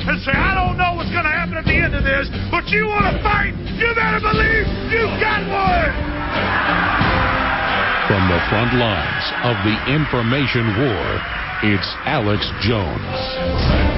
and say, I don't know what's going to happen at the end of this, but you want to fight, you better believe you got one. From the front lines of the information war, it's Alex Jones.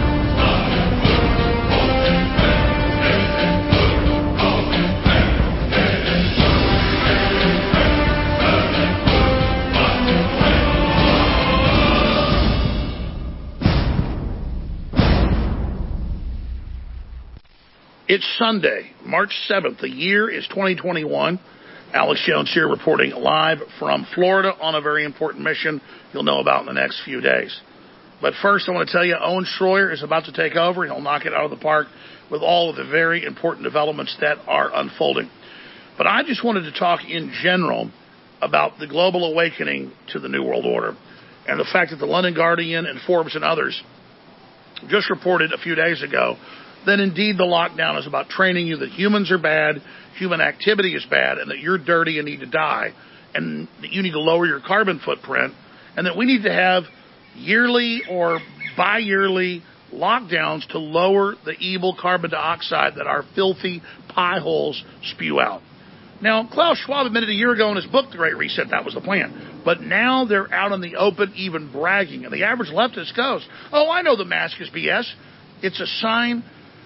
It's Sunday, March 7th. The year is 2021. Alex Jones here reporting live from Florida on a very important mission you'll know about in the next few days. But first, I want to tell you, Owen Schroyer is about to take over, and he'll knock it out of the park with all of the very important developments that are unfolding. But I just wanted to talk in general about the global awakening to the New World Order and the fact that the London Guardian and Forbes and others just reported a few days ago that indeed the lockdown is about training you that humans are bad, human activity is bad, and that you're dirty and need to die, and that you need to lower your carbon footprint, and that we need to have yearly or bi-yearly lockdowns to lower the evil carbon dioxide that our filthy pie holes spew out. Now, Klaus Schwab admitted a year ago in his book, The Great Reset, that was the plan. But now they're out in the open even bragging, and the average leftist goes, oh, I know the mask is BS. It's a sign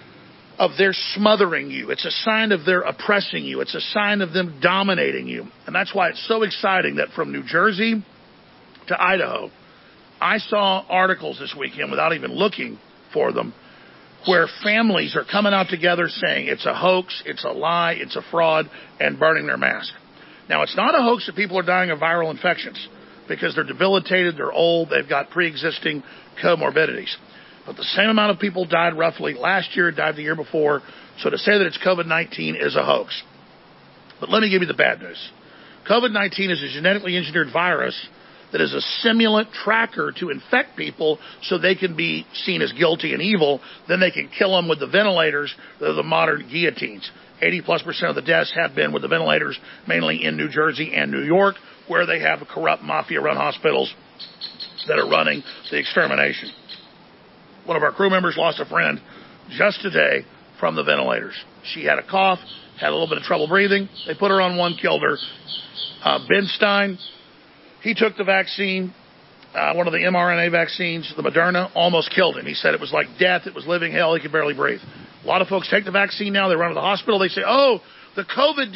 of their smothering you. It's a sign of their oppressing you. It's a sign of them dominating you. And that's why it's so exciting that from New Jersey to Idaho, I saw articles this weekend without even looking for them where families are coming out together saying it's a hoax, it's a lie, it's a fraud, and burning their mask. Now, it's not a hoax that people are dying of viral infections because they're debilitated, they're old, they've got pre-existing comorbidities. But the same amount of people died roughly last year, died the year before. So to say that it's COVID-19 is a hoax. But let me give you the bad news. COVID-19 is a genetically engineered virus that is a simulant tracker to infect people so they can be seen as guilty and evil. Then they can kill them with the ventilators, the modern guillotines. 80+% of the deaths have been with the ventilators, mainly in New Jersey and New York, where they have corrupt mafia-run hospitals that are running the extermination. One of our crew members lost a friend just today from the ventilators. She had a cough, had a little bit of trouble breathing. They put her on one, killed her. Ben Stein, he took the vaccine, one of the mRNA vaccines, the Moderna, almost killed him. He said it was like death. It was living hell. He could barely breathe. A lot of folks take the vaccine now. They run to the hospital. They say, oh, the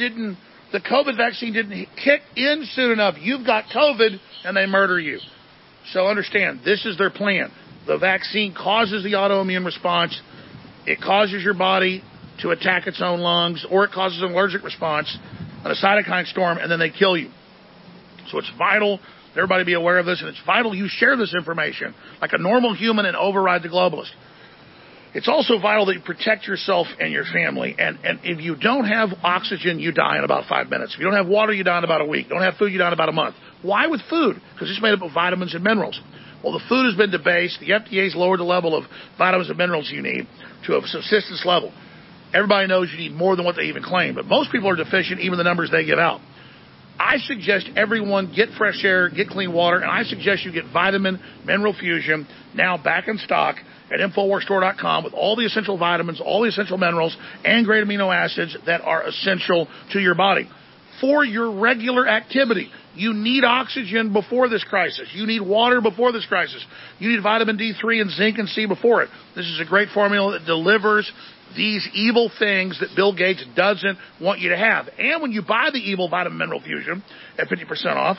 COVID vaccine didn't kick in soon enough. You've got COVID, and they murder you. So understand, this is their plan. The vaccine causes the autoimmune response. It causes your body to attack its own lungs, or it causes an allergic response, a cytokine storm, and then they kill you. So it's vital that everybody be aware of this, and it's vital you share this information like a normal human and override the globalist. It's also vital that you protect yourself and your family. And if you don't have oxygen, you die in about 5 minutes. If you don't have water, you die in about a week. Don't have food, you die in about a month. Why with food? Because it's made up of vitamins and minerals. Well, the food has been debased. The FDA's lowered the level of vitamins and minerals you need to a subsistence level. Everybody knows you need more than what they even claim, but most people are deficient, even the numbers they give out. I suggest everyone get fresh air, get clean water, and I suggest you get Vitamin Mineral Fusion, now back in stock at InfoWarsStore.com with all the essential vitamins, all the essential minerals, and great amino acids that are essential to your body. For your regular activity, you need oxygen before this crisis. You need water before this crisis. You need vitamin D3 and zinc and C before it. This is a great formula that delivers these evil things that Bill Gates doesn't want you to have. And when you buy the evil Vitamin Mineral Fusion at 50% off,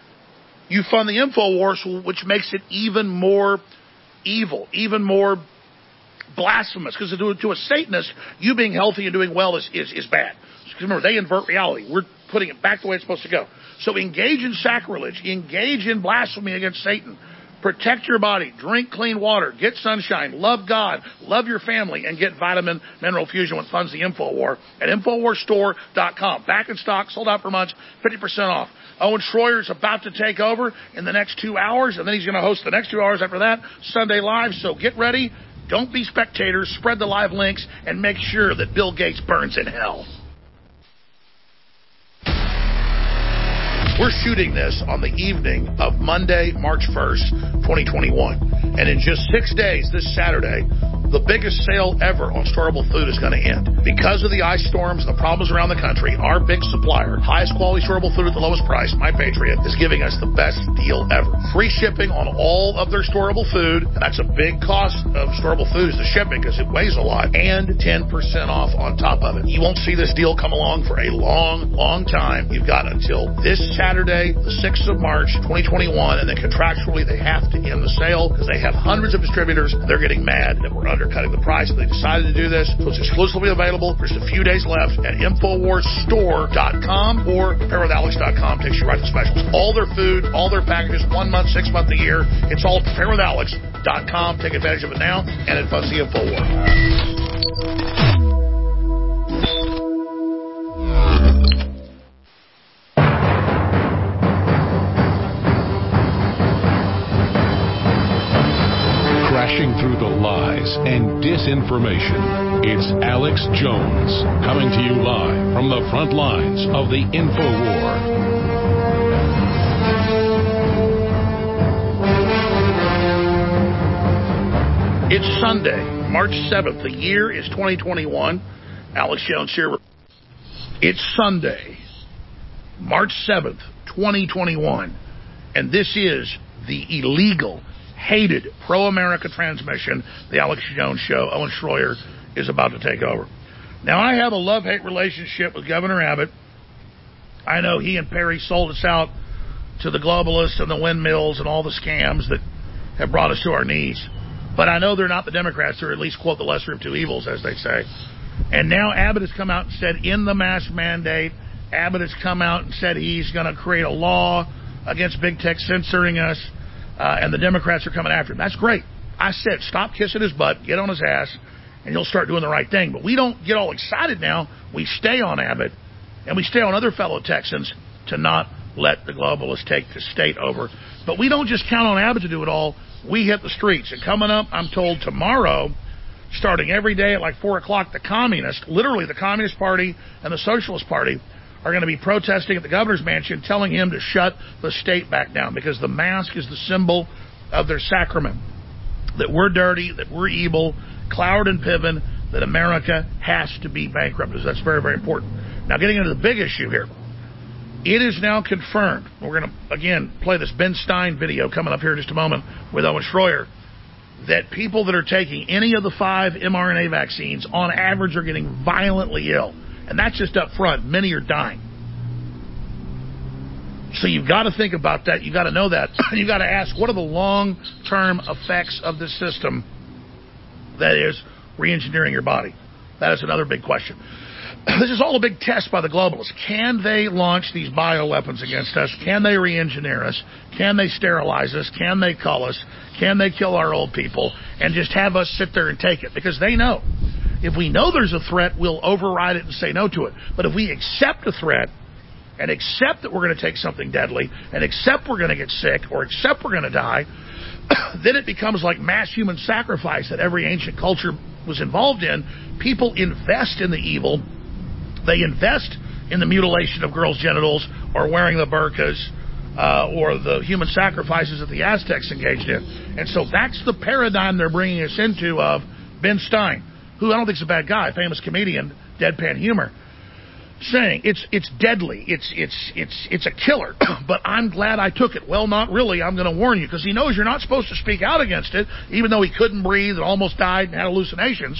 you fund the InfoWars, which makes it even more evil, even more blasphemous. Because to a Satanist, you being healthy and doing well is bad. Because remember, they invert reality. We're putting it back the way it's supposed to go. So engage in sacrilege. Engage in blasphemy against Satan. Protect your body. Drink clean water. Get sunshine. Love God. Love your family. And get Vitamin Mineral Fusion, which funds the InfoWar at InfoWarsStore.com. Back in stock. Sold out for months. 50% off. Owen Schroyer is about to take over in the next 2 hours, and then he's going to host the next 2 hours after that, Sunday Live. So get ready. Don't be spectators. Spread the live links and make sure that Bill Gates burns in hell. We're shooting this on the evening of Monday, March 1st, 2021. And in just 6 days, this Saturday, the biggest sale ever on storable food is going to end. Because of the ice storms and the problems around the country, our big supplier, highest quality storable food at the lowest price, My Patriot, is giving us the best deal ever. Free shipping on all of their storable food, and that's a big cost of storable food is the shipping because it weighs a lot, and 10% off on top of it. You won't see this deal come along for a long, long time. You've got until this Saturday, the 6th of March, 2021, and then contractually they have to end the sale because they have hundreds of distributors. They're getting mad that we're undercutting the price. They decided to do this, so it's exclusively available. There's a few days left at InfoWarsStore.com or PrepareWithAlex.com. Takes you right to specials. All their food, all their packages, 1 month, 6 month, a year. It's all PrepareWithAlex.com. Take advantage of it now, and it funds the InfoWar. Crashing through the lies and disinformation, it's Alex Jones coming to you live from the front lines of the InfoWar. It's Sunday, March 7th. The year is 2021. Alex Jones here. It's Sunday, March 7th, 2021. And this is the illegal, hated, pro-America transmission, the Alex Jones Show. Owen Schroyer is about to take over. Now, I have a love-hate relationship with Governor Abbott. I know he and Perry sold us out to the globalists and the windmills and all the scams that have brought us to our knees. But I know they're not the Democrats. They're at least, quote, the lesser of two evils, as they say. And now Abbott has come out and said in the mask mandate, Abbott has come out and said he's going to create a law against big tech censoring us, and the Democrats are coming after him. That's great. I said stop kissing his butt, get on his ass, and you'll start doing the right thing. But we don't get all excited now. We stay on Abbott, and we stay on other fellow Texans to not let the globalists take the state over. But we don't just count on Abbott to do it all. We hit the streets. And coming up, I'm told tomorrow, starting every day at like 4 o'clock, the communists, literally the Communist Party and the Socialist Party, are going to be protesting at the governor's mansion, telling him to shut the state back down because the mask is the symbol of their sacrament. That we're dirty, that we're evil, Cloward and Piven, that America has to be bankrupt. That's very, very important. Now, getting into the big issue here. It is now confirmed. We're going to, again, play this Ben Stein video coming up here in just a moment with Owen Schroyer, that people that are taking any of the 5 mRNA vaccines, on average, are getting violently ill. And that's just up front. Many are dying. So you've got to think about that. You've got to know that. You've got to ask, what are the long-term effects of this system that is re-engineering your body? That is another big question. This is all a big test by the globalists. Can they launch these bioweapons against us? Can they re-engineer us? Can they sterilize us? Can they cull us? Can they kill our old people? And just have us sit there and take it? Because they know. If we know there's a threat, we'll override it and say no to it. But if we accept a threat and accept that we're going to take something deadly and accept we're going to get sick or accept we're going to die, then it becomes like mass human sacrifice that every ancient culture was involved in. People invest in the evil. They invest in the mutilation of girls' genitals or wearing the burqas or the human sacrifices that the Aztecs engaged in. And so that's the paradigm they're bringing us into of Ben Stein, who I don't think is a bad guy, famous comedian, deadpan humor, saying it's deadly, it's a killer, but I'm glad I took it. Well, not really. I'm going to warn you, because he knows you're not supposed to speak out against it, even though he couldn't breathe and almost died and had hallucinations.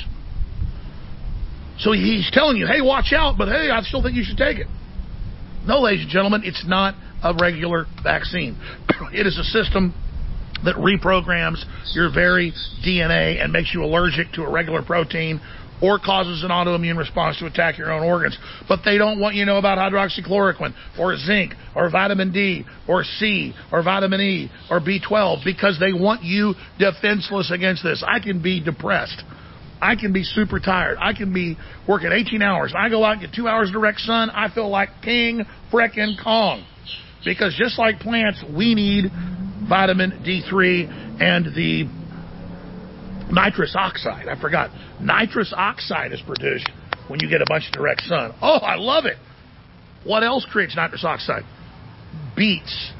So he's telling you, hey, watch out, but hey, I still think you should take it. No, ladies and gentlemen, it's not a regular vaccine. It is a system that reprograms your very DNA and makes you allergic to a regular protein or causes an autoimmune response to attack your own organs. But they don't want you to know about hydroxychloroquine or zinc or vitamin D or C or vitamin E or B12 because they want you defenseless against this. I can be depressed. I can be super tired. I can be working 18 hours. I go out and get 2 hours of direct sun. I feel like King frickin' Kong. Because just like plants, we need vitamin D3 and the nitrous oxide. I forgot. Nitrous oxide is produced when you get a bunch of direct sun. Oh, I love it. What else creates nitrous oxide? Beets.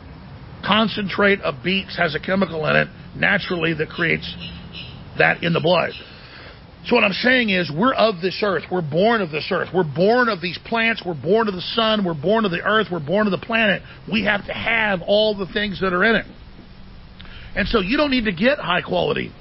Concentrate of beets has a chemical in it naturally that creates that in the blood. So what I'm saying is we're of this earth. We're born of this earth. We're born of these plants. We're born of the sun. We're born of the earth. We're born of the planet. We have to have all the things that are in it. And so you don't need to get high quality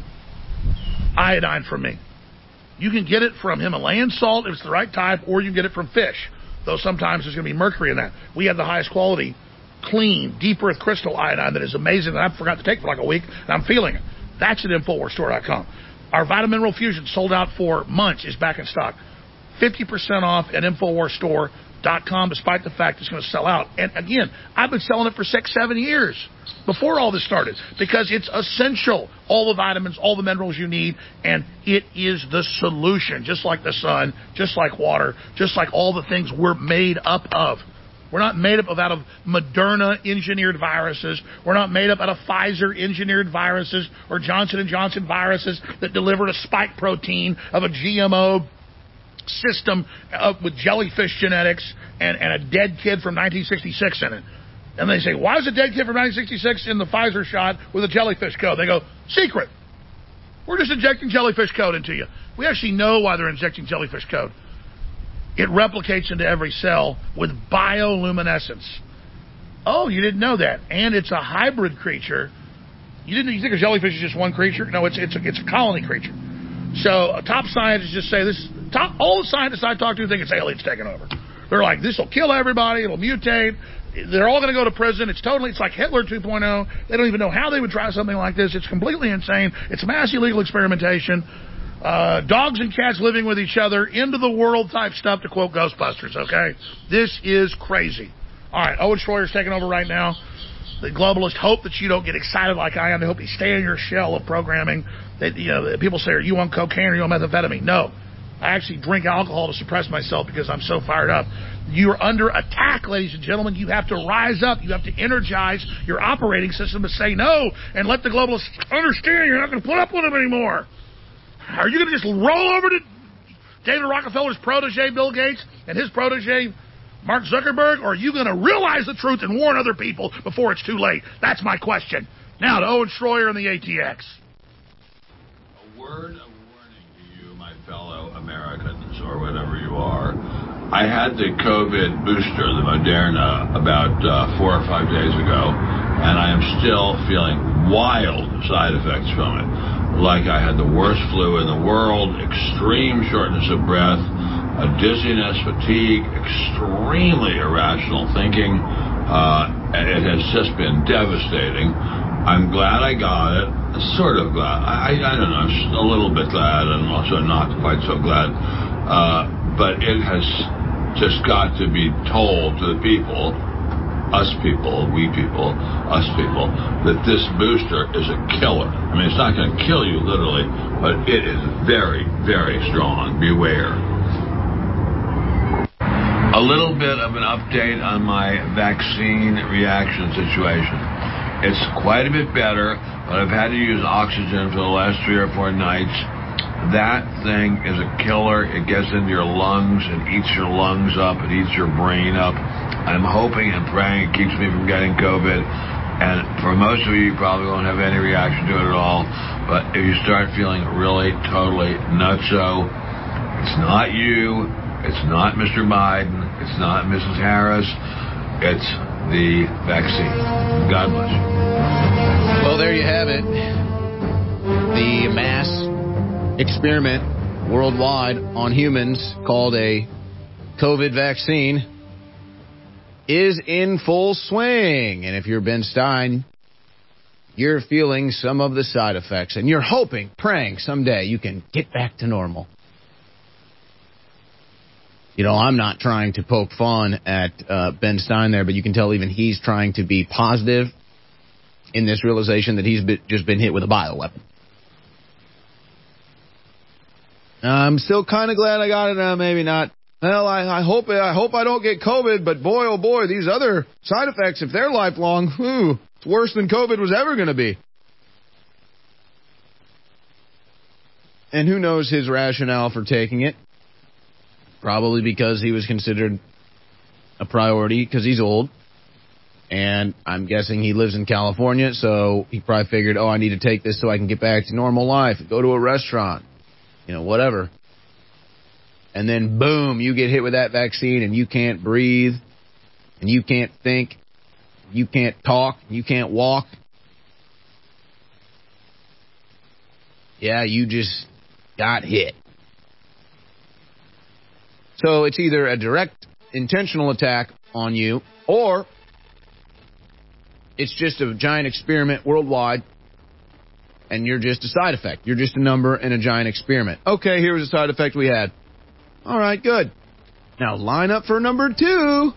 iodine from me. You can get it from Himalayan salt if it's the right type, or you can get it from fish, though sometimes there's going to be mercury in that. We have the highest quality, clean, deep earth crystal iodine that is amazing that I forgot to take for like a week, and I'm feeling it. That's at InfoWarsStore.com. Our Vitamin Mineral Fusion, sold out for months, is back in stock. 50% off at InfoWarsStore.com, despite the fact it's going to sell out. And again, I've been selling it for 6-7 years before all this started, because it's essential. All the vitamins, all the minerals you need, and it is the solution, just like the sun, just like water, just like all the things we're made up of. We're not made up out of Moderna-engineered viruses. We're not made up out of Pfizer-engineered viruses or Johnson & Johnson viruses that delivered a spike protein of a GMO system with jellyfish genetics and a dead kid from 1966 in it. And they say, why is a dead kid from 1966 in the Pfizer shot with a jellyfish code? They go, secret. We're just injecting jellyfish code into you. We actually know why they're injecting jellyfish code. It replicates into every cell with bioluminescence. Oh, you didn't know that. And it's a hybrid creature. You think a jellyfish is just one creature? No, it's a colony creature. So top scientists just say this. All the scientists I talk to think it's aliens taking over. They're like, this will kill everybody. It'll mutate. They're all going to go to prison. It's like Hitler 2.0. They don't even know how they would try something like this. It's completely insane. It's mass illegal experimentation. Dogs and cats living with each other, end of the world type stuff, to quote Ghostbusters, okay? This is crazy. All right, Owen Schroyer's taking over right now. The globalists hope that you don't get excited like I am. They hope you stay in your shell of programming. That people say, are you on cocaine or are you on methamphetamine? No. I actually drink alcohol to suppress myself because I'm so fired up. You're under attack, ladies and gentlemen. You have to rise up. You have to energize your operating system to say no and let the globalists understand you're not going to put up with them anymore. Are you going to just roll over to David Rockefeller's protege, Bill Gates, and his protege, Mark Zuckerberg? Or are you going to realize the truth and warn other people before it's too late? That's my question. Now to Owen Schroyer and the ATX. A word of warning to you, my fellow Americans, or whatever you are. I had the COVID booster, the Moderna, about 4 or 5 days ago, and I am still feeling wild side effects from it. Like I had the worst flu in the world, extreme shortness of breath, dizziness, fatigue, extremely irrational thinking. It has just been devastating. I'm glad I got it. Sort of glad. I don't know. I'm a little bit glad and also not quite so glad. But it has just got to be told to the people, us people, we people, us people, that this booster is a killer. I mean, it's not going to kill you literally, but it is very, very strong. Beware. A little bit of an update on my vaccine reaction situation. It's quite a bit better, but I've had to use oxygen for the last 3 or 4 nights. That thing is a killer. It gets into your lungs. It eats your lungs up. It eats your brain up. I'm hoping and praying it keeps me from getting COVID. And for most of you probably won't have any reaction to it at all. But if you start feeling really, totally nutso, it's not you. It's not Mr. Biden. It's not Mrs. Harris. It's the vaccine. God bless you. Well, there you have it. The mass experiment worldwide on humans called a COVID vaccine is in full swing. And if you're Ben Stein, you're feeling some of the side effects, and you're hoping, praying someday you can get back to normal. You know, I'm not trying to poke fun at Ben Stein there, but you can tell even he's trying to be positive in this realization that he's just been hit with a bioweapon. I'm still kind of glad I got it. Maybe not. Well, I hope I don't get COVID, but boy, oh boy, these other side effects, if they're lifelong, it's worse than COVID was ever going to be. And who knows his rationale for taking it? Probably because he was considered a priority because he's old. And I'm guessing he lives in California, so he probably figured, I need to take this so I can get back to normal life, go to a restaurant, whatever. And then, boom, you get hit with that vaccine and you can't breathe and you can't think, you can't talk, you can't walk. Yeah, you just got hit. So it's either a direct, intentional attack on you, or it's just a giant experiment worldwide, and you're just a side effect. You're just a number in a giant experiment. Okay, here's a side effect we had. All right, good. Now line up for number 2.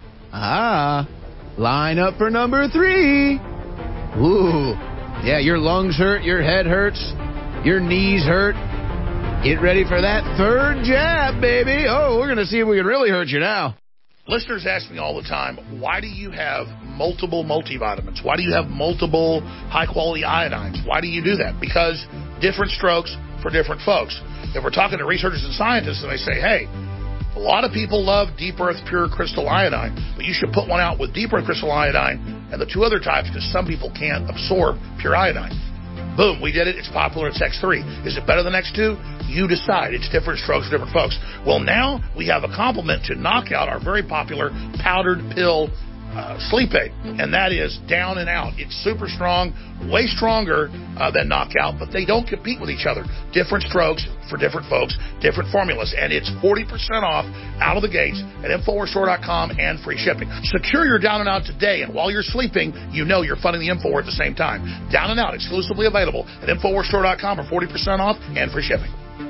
Line up for number 3. Ooh, yeah, your lungs hurt, your head hurts, your knees hurt. Get ready for that 3rd jab, baby. Oh, we're going to see if we can really hurt you now. Listeners ask me all the time, why do you have multiple multivitamins? Why do you have multiple high-quality iodines? Why do you do that? Because different strokes for different folks. If we're talking to researchers and scientists and they say, hey, a lot of people love Deep Earth Pure Crystal Iodine, but you should put one out with Deep Earth Crystal Iodine and the 2 other types because some people can't absorb pure iodine. Boom, we did it. It's popular. It's X3. Is it better than X2? You decide. It's different strokes for different folks. Well, now we have a complement to Knockout, our very popular powdered pill sleep aid, and that is Down and Out. It's super strong, way stronger than Knockout, but they don't compete with each other. Different strokes for different folks, different formulas, and it's 40% off out of the gates at InfoWarsStore.com and free shipping. Secure your Down and Out today, and while you're sleeping, you know you're funding the InfoWar at the same time. Down and Out, exclusively available at InfoWarsStore.com for 40% off and free shipping.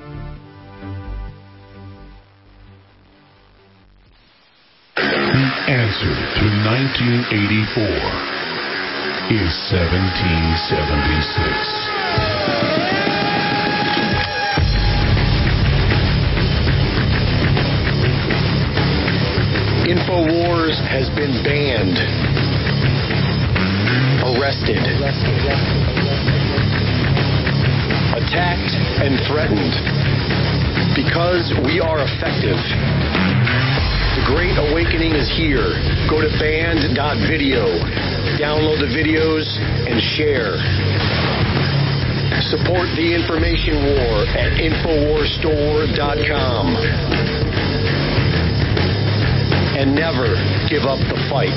The answer to 1984 is 1776. InfoWars has been banned, arrested, attacked, and threatened because we are effective. The Great Awakening is here. Go to banned.video. Download the videos and share. Support the information war at InfoWarsStore.com. And never give up the fight.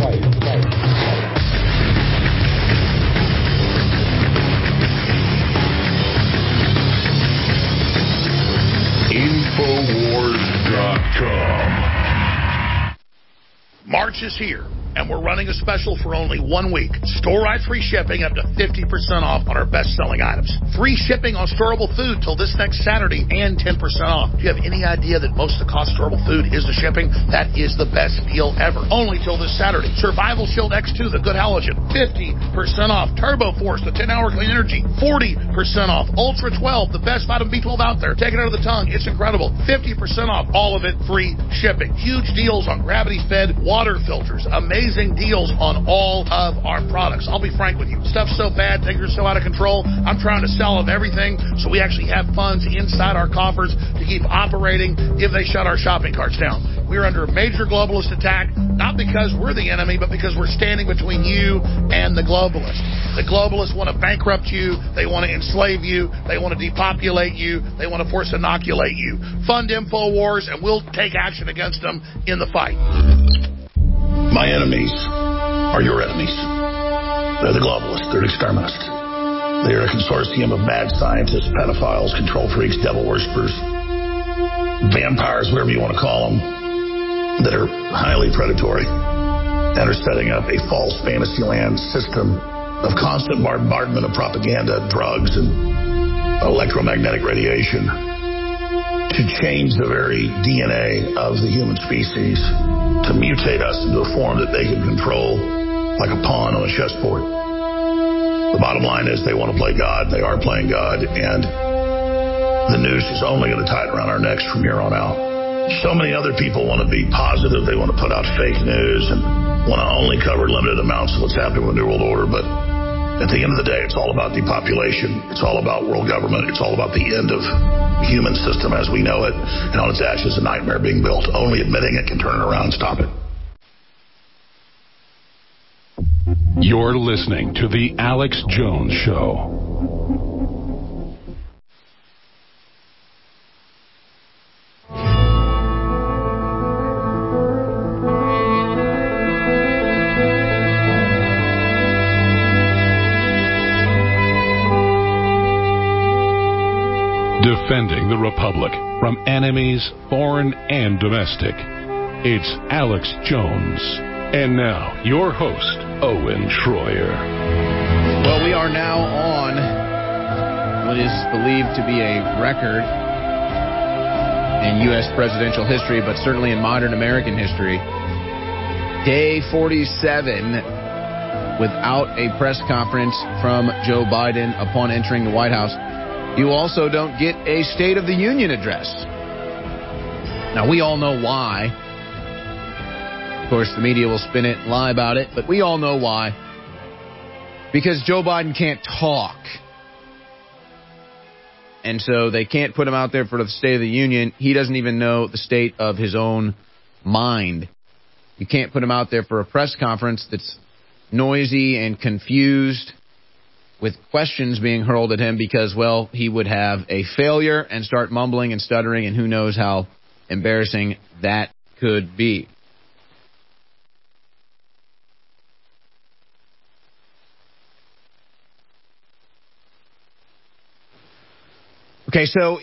InfoWars.com. March is here, and we're running a special for only 1 week. Store-wide free shipping up to 50% off on our best-selling items. Free shipping on storable food till this next Saturday and 10% off. Do you have any idea that most of the cost of storable food is the shipping? That is the best deal ever. Only till this Saturday. Survival Shield X2, the good halogen, 50% off. Turbo Force, the 10-hour clean energy, 40% off. Ultra 12, the best vitamin B12 out there. Take it out of the tongue. It's incredible. 50% off. All of it free shipping. Huge deals on gravity-fed water filters. Amazing deals on all of our products. I'll be frank with you. Stuff's so bad, things are so out of control. I'm trying to sell them everything so we actually have funds inside our coffers to keep operating if they shut our shopping carts down. We're under a major globalist attack, not because we're the enemy, but because we're standing between you and the globalists. The globalists want to bankrupt you. They want to enslave you. They want to depopulate you. They want to force inoculate you. Fund InfoWars, and we'll take action against them in the fight. My enemies are your enemies. They're the globalists. They're exterminists. They are a consortium of mad scientists, pedophiles, control freaks, devil worshippers, vampires, whatever you want to call them, that are highly predatory and are setting up a false fantasyland system of constant bombardment of propaganda, drugs, and electromagnetic radiation to change the very DNA of the human species, to mutate us into a form that they can control like a pawn on a chessboard. The bottom line is they want to play God. They are playing God, and the noose is only going to tighten around our necks from here on out. So many other people want to be positive. They want to put out fake news and want to only cover limited amounts of what's happening with the New World Order, but at the end of the day, it's all about depopulation. It's all about world government. It's all about the end of the human system as we know it, and on its ashes, a nightmare being built. Only admitting it can turn it around and stop it. You're listening to The Alex Jones Show. defending the Republic from enemies, foreign and domestic. It's Alex Jones. And now, your host, Owen Schroyer. Well, we are now on what is believed to be a record in U.S. presidential history, but certainly in modern American history. Day 47 without a press conference from Joe Biden upon entering the White House. You also don't get a State of the Union address. Now, we all know why. Of course, the media will spin it and lie about it, but we all know why. Because Joe Biden can't talk. And so they can't put him out there for the State of the Union. He doesn't even know the state of his own mind. You can't put him out there for a press conference that's noisy and confused with questions being hurled at him because, well, he would have a failure and start mumbling and stuttering, and who knows how embarrassing that could be. Okay, so,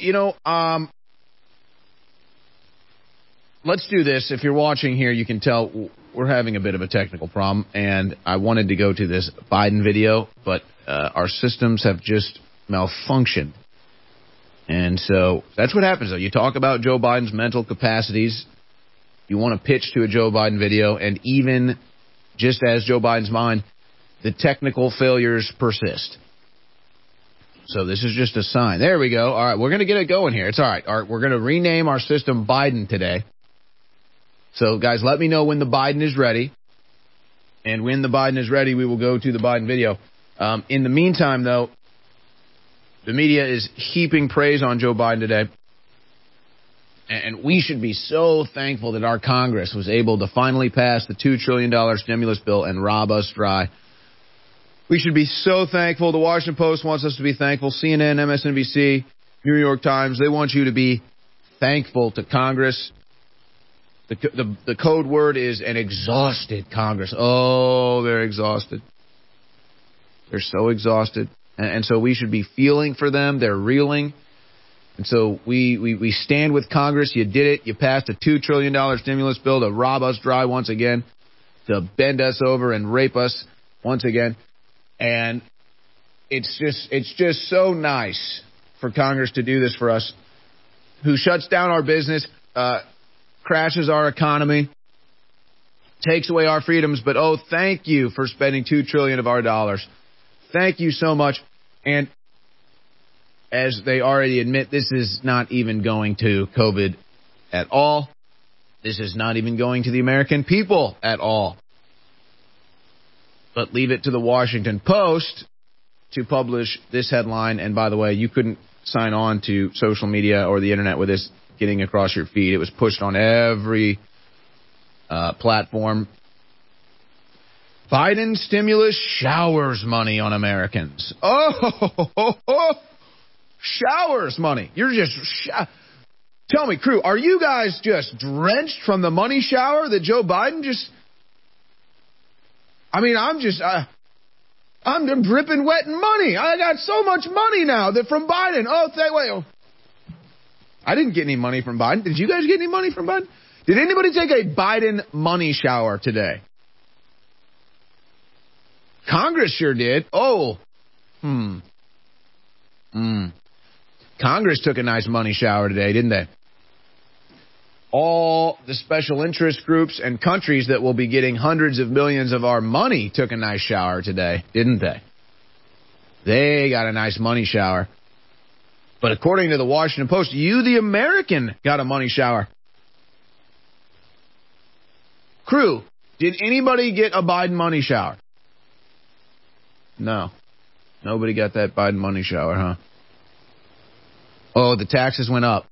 let's do this. If you're watching here, you can tell we're having a bit of a technical problem, and I wanted to go to this Biden video, but our systems have just malfunctioned. And so that's what happens, though. You talk about Joe Biden's mental capacities. You want to pitch to a Joe Biden video, and even just as Joe Biden's mind, the technical failures persist. So this is just a sign. There we go. All right, we're going to get it going here. It's all right. All right, we're going to rename our system Biden today. So, guys, let me know when the Biden is ready. And when the Biden is ready, we will go to the Biden video. In the meantime, though, the media is heaping praise on Joe Biden today. And we should be so thankful that our Congress was able to finally pass the $2 trillion stimulus bill and rob us dry. We should be so thankful. The Washington Post wants us to be thankful. CNN, MSNBC, New York Times, they want you to be thankful to Congress. The code word is an exhausted Congress. Oh, they're exhausted. They're so exhausted. And so we should be feeling for them. They're reeling. And so we stand with Congress. You did it. You passed a $2 trillion stimulus bill to rob us dry once again, to bend us over and rape us once again. And it's just so nice for Congress to do this for us, who shuts down our business, crashes our economy, takes away our freedoms. But, oh, thank you for spending $2 trillion of our dollars. Thank you so much. And as they already admit, this is not even going to COVID at all. This is not even going to the American people at all. But leave it to the Washington Post to publish this headline. And by the way, you couldn't sign on to social media or the internet with this getting across your feed. It was pushed on every platform. Biden stimulus showers money on Americans. Oh, showers money. You're just... Tell me, crew, are you guys just drenched from the money shower that Joe Biden just... I mean, I'm dripping wet in money. I got so much money now that from Biden. Oh, I didn't get any money from Biden. Did you guys get any money from Biden? Did anybody take a Biden money shower today? Congress sure did. Oh. Congress took a nice money shower today, didn't they? All the special interest groups and countries that will be getting hundreds of millions of our money took a nice shower today, didn't they? They got a nice money shower. But according to the Washington Post, you, the American, got a money shower. Crew, did anybody get a Biden money shower? No. Nobody got that Biden money shower, huh? Oh, the taxes went up.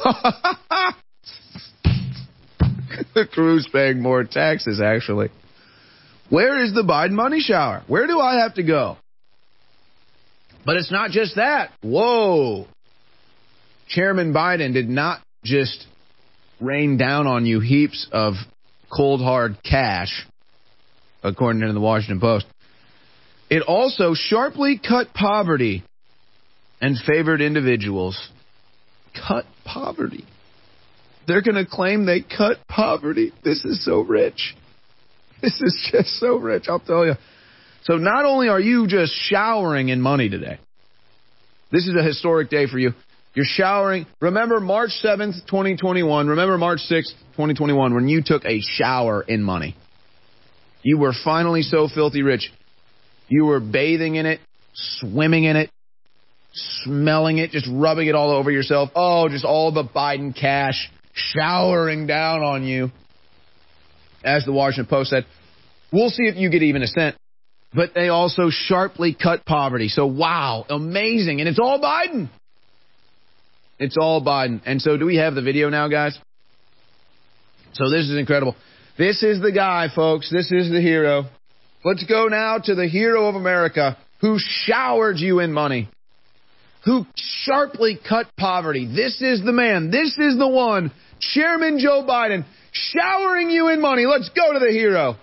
The crew's paying more taxes, actually. Where is the Biden money shower? Where do I have to go? But it's not just that. Whoa. Chairman Biden did not just rain down on you heaps of cold, hard cash, according to the Washington Post. It also sharply cut poverty and favored individuals. cut poverty. They're going to claim they cut poverty. This is so rich. This is just so rich, I'll tell you. So not only are you just showering in money today, this is a historic day for you. You're showering. Remember March 7th, 2021. Remember March 6th, 2021, when you took a shower in money. You were finally so filthy rich. You were bathing in it, swimming in it, smelling it, just rubbing it all over yourself. Oh, just all the Biden cash showering down on you. As the Washington Post said, we'll see if you get even a cent. But they also sharply cut poverty. So, wow, amazing. And it's all Biden. It's all Biden. And so do we have the video now, guys? So this is incredible. This is the guy, folks. This is the hero. Let's go now to the hero of America who showered you in money, who sharply cut poverty. This is the man. This is the one. Chairman Joe Biden showering you in money. Let's go to the hero.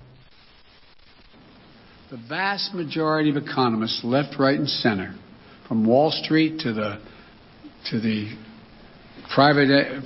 The vast majority of economists, left, right, and center, from Wall Street to the private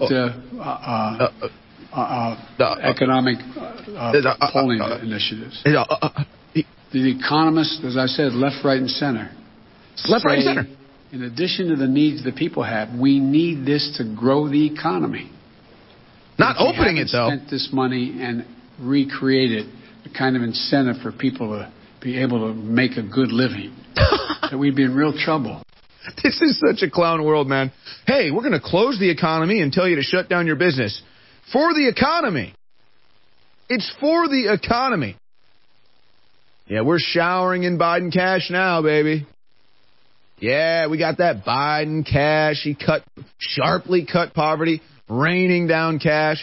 economic polling initiatives. The economists, as I said, left, right, and center. Left, right, and center. In addition to the needs the people have, we need this to grow the economy. Not opening it, though. Spent this money and recreate it, the kind of incentive for people to be able to make a good living, that we'd be in real trouble. This is such a clown world, man. Hey, we're going to close the economy and tell you to shut down your business. For the economy. It's for the economy. Yeah, we're showering in Biden cash now, baby. Yeah, we got that Biden cash. He sharply cut poverty, raining down cash.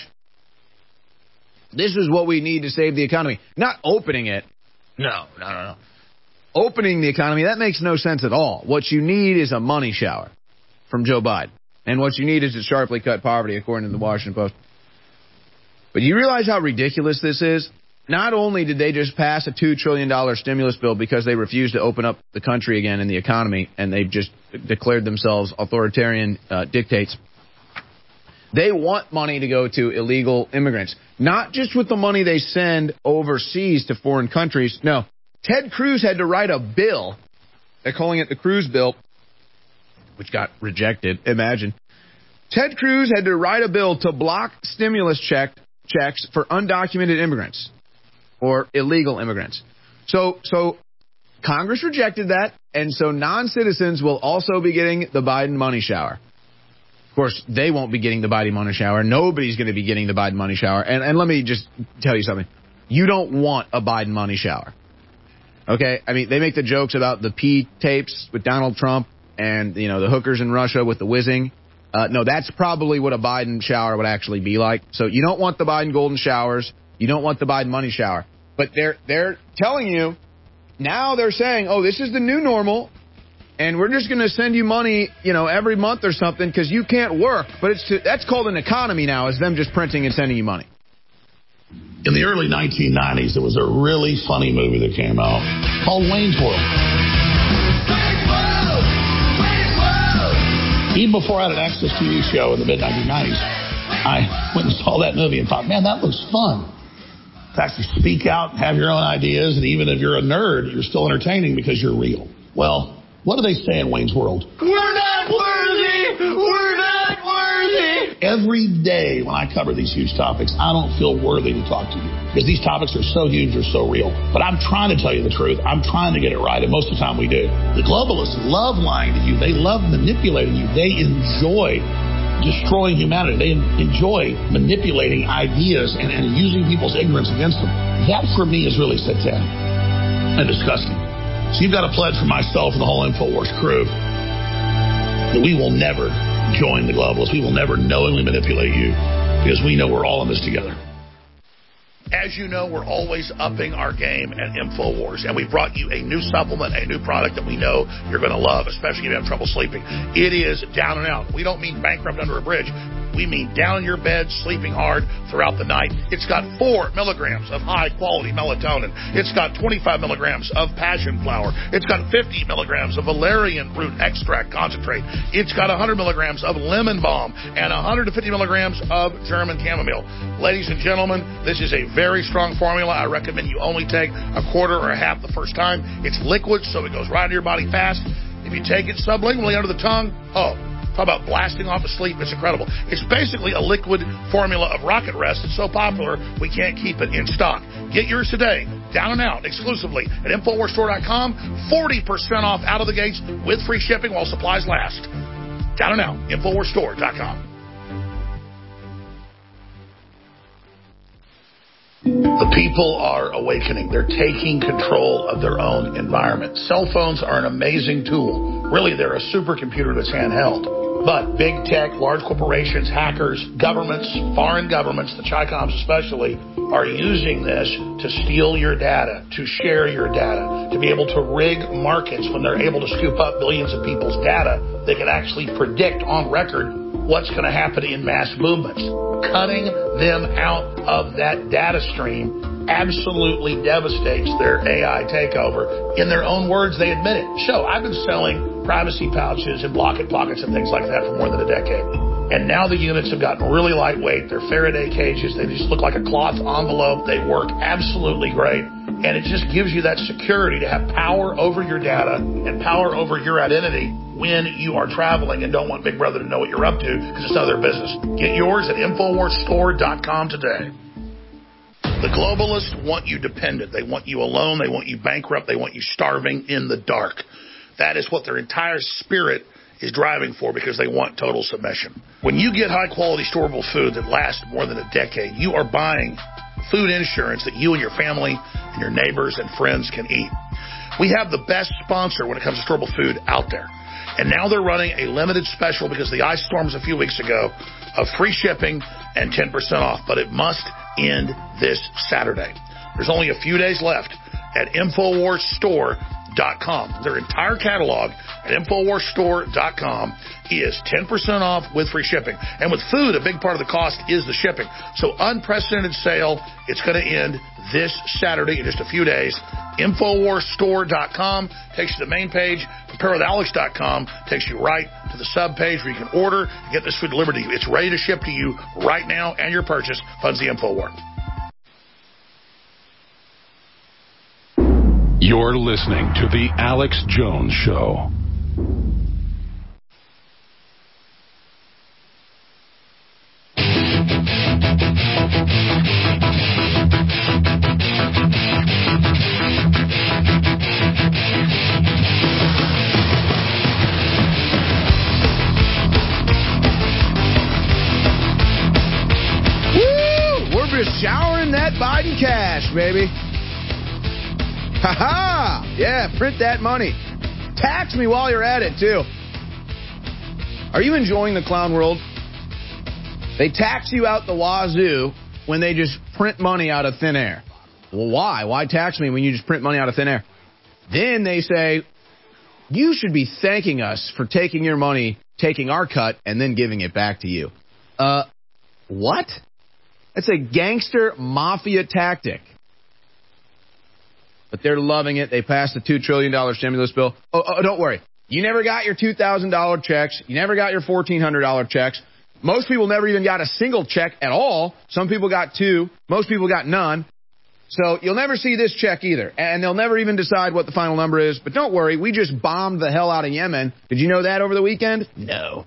This is what we need to save the economy. Not opening it. No. Opening the economy, that makes no sense at all. What you need is a money shower from Joe Biden. And what you need is to sharply cut poverty, according to the Washington Post. But you realize how ridiculous this is? Not only did they just pass a $2 trillion stimulus bill because they refused to open up the country again in the economy, and they've just declared themselves authoritarian dictates. They want money to go to illegal immigrants, not just with the money they send overseas to foreign countries. No, Ted Cruz had to write a bill. They're calling it the Cruz bill, which got rejected. Imagine. Ted Cruz had to write a bill to block stimulus checks for undocumented immigrants or illegal immigrants. So Congress rejected that, and so non-citizens will also be getting the Biden money shower. Of course, they won't be getting the Biden money shower. Nobody's going to be getting the Biden money shower. And let me just tell you something. You don't want a Biden money shower. Okay? I mean, they make the jokes about the P tapes with Donald Trump and, the hookers in Russia with the whizzing. No, that's probably what a Biden shower would actually be like. So you don't want the Biden golden showers. You don't want the Biden money shower. But they're telling you, now they're saying, oh, this is the new normal. And we're just going to send you money, every month or something because you can't work. But that's called an economy now, is them just printing and sending you money. In the early 1990s, there was a really funny movie that came out called Wayne's World. Even before I had an Access TV show in the mid-1990s, I went and saw that movie and thought, man, that looks fun. To actually speak out, have your own ideas, and even if you're a nerd, you're still entertaining because you're real. Well, what do they say in Wayne's World? We're not worthy! We're not worthy! Every day when I cover these huge topics, I don't feel worthy to talk to you. Because these topics are so huge, they're so real. But I'm trying to tell you the truth. I'm trying to get it right, and most of the time we do. The globalists love lying to you. They love manipulating you. They enjoy destroying humanity. They enjoy manipulating ideas and using people's ignorance against them. That, for me, is really satanic and disgusting. So you've got to pledge for myself and the whole InfoWars crew that we will never join the globalists. We will never knowingly manipulate you because we know we're all in this together. As you know, we're always upping our game at InfoWars, and we brought you a new supplement, a new product that we know you're going to love, especially if you have trouble sleeping. It is Down and Out. We don't mean bankrupt under a bridge. We mean down in your bed, sleeping hard throughout the night. It's got 4 milligrams of high-quality melatonin. It's got 25 milligrams of passion flower. It's got 50 milligrams of valerian root extract concentrate. It's got 100 milligrams of lemon balm and 150 milligrams of German chamomile. Ladies and gentlemen, this is a very strong formula. I recommend you only take a quarter or a half the first time. It's liquid, so it goes right into your body fast. If you take it sublingually under the tongue, talk about blasting off to sleep. It's incredible. It's basically a liquid formula of Rocket Rest. It's so popular, we can't keep it in stock. Get yours today, down and out, exclusively at InfoWarsStore.com. 40% off out of the gates with free shipping while supplies last. Down and out, InfoWarsStore.com. The people are awakening. They're taking control of their own environment. Cell phones are an amazing tool. Really, they're a supercomputer that's handheld. But big tech, large corporations, hackers, governments, foreign governments, the Chicoms especially, are using this to steal your data, to share your data, to be able to rig markets when they're able to scoop up billions of people's data. They can actually predict on record what's going to happen in mass movements. Cutting them out of that data stream absolutely devastates their AI takeover. In their own words, they admit it. So I've been selling privacy pouches and Blocket Pockets and things like that for more than a decade. And now the units have gotten really lightweight. They're Faraday cages. They just look like a cloth envelope. They work absolutely great. And it just gives you that security to have power over your data and power over your identity when you are traveling and don't want Big Brother to know what you're up to because it's none of their business. Get yours at InfoWarsStore.com today. The globalists want you dependent. They want you alone. They want you bankrupt. They want you starving in the dark. That is what their entire spirit is driving for because they want total submission. When you get high-quality storable food that lasts more than a decade, you are buying food insurance that you and your family and your neighbors and friends can eat. We have the best sponsor when it comes to storable food out there. And now they're running a limited special because the ice storms a few weeks ago of free shipping and 10% off. But it must end this Saturday. There's only a few days left at InfoWarsStore.com. Their entire catalog at InfoWarsStore.com is 10% off with free shipping. And with food, a big part of the cost is the shipping. So unprecedented sale. It's going to end this Saturday in just a few days. InfoWarsStore.com takes you to the main page. PrepareWithAlex.com takes you right to the sub page where you can order and get this food delivered to you. It's ready to ship to you right now, and your purchase funds the InfoWar. You're listening to The Alex Jones Show. Showering that Biden cash, baby. Ha-ha! Yeah, print that money. Tax me while you're at it, too. Are you enjoying the clown world? They tax you out the wazoo when they just print money out of thin air. Well, why? Why tax me when you just print money out of thin air? Then they say, you should be thanking us for taking your money, taking our cut, and then giving it back to you. What? That's a gangster mafia tactic. But they're loving it. They passed the $2 trillion stimulus bill. Oh, don't worry. You never got your $2,000 checks. You never got your $1,400 checks. Most people never even got a single check at all. Some people got 2. Most people got none. So you'll never see this check either. And they'll never even decide what the final number is. But don't worry. We just bombed the hell out of Yemen. Did you know that over the weekend? No.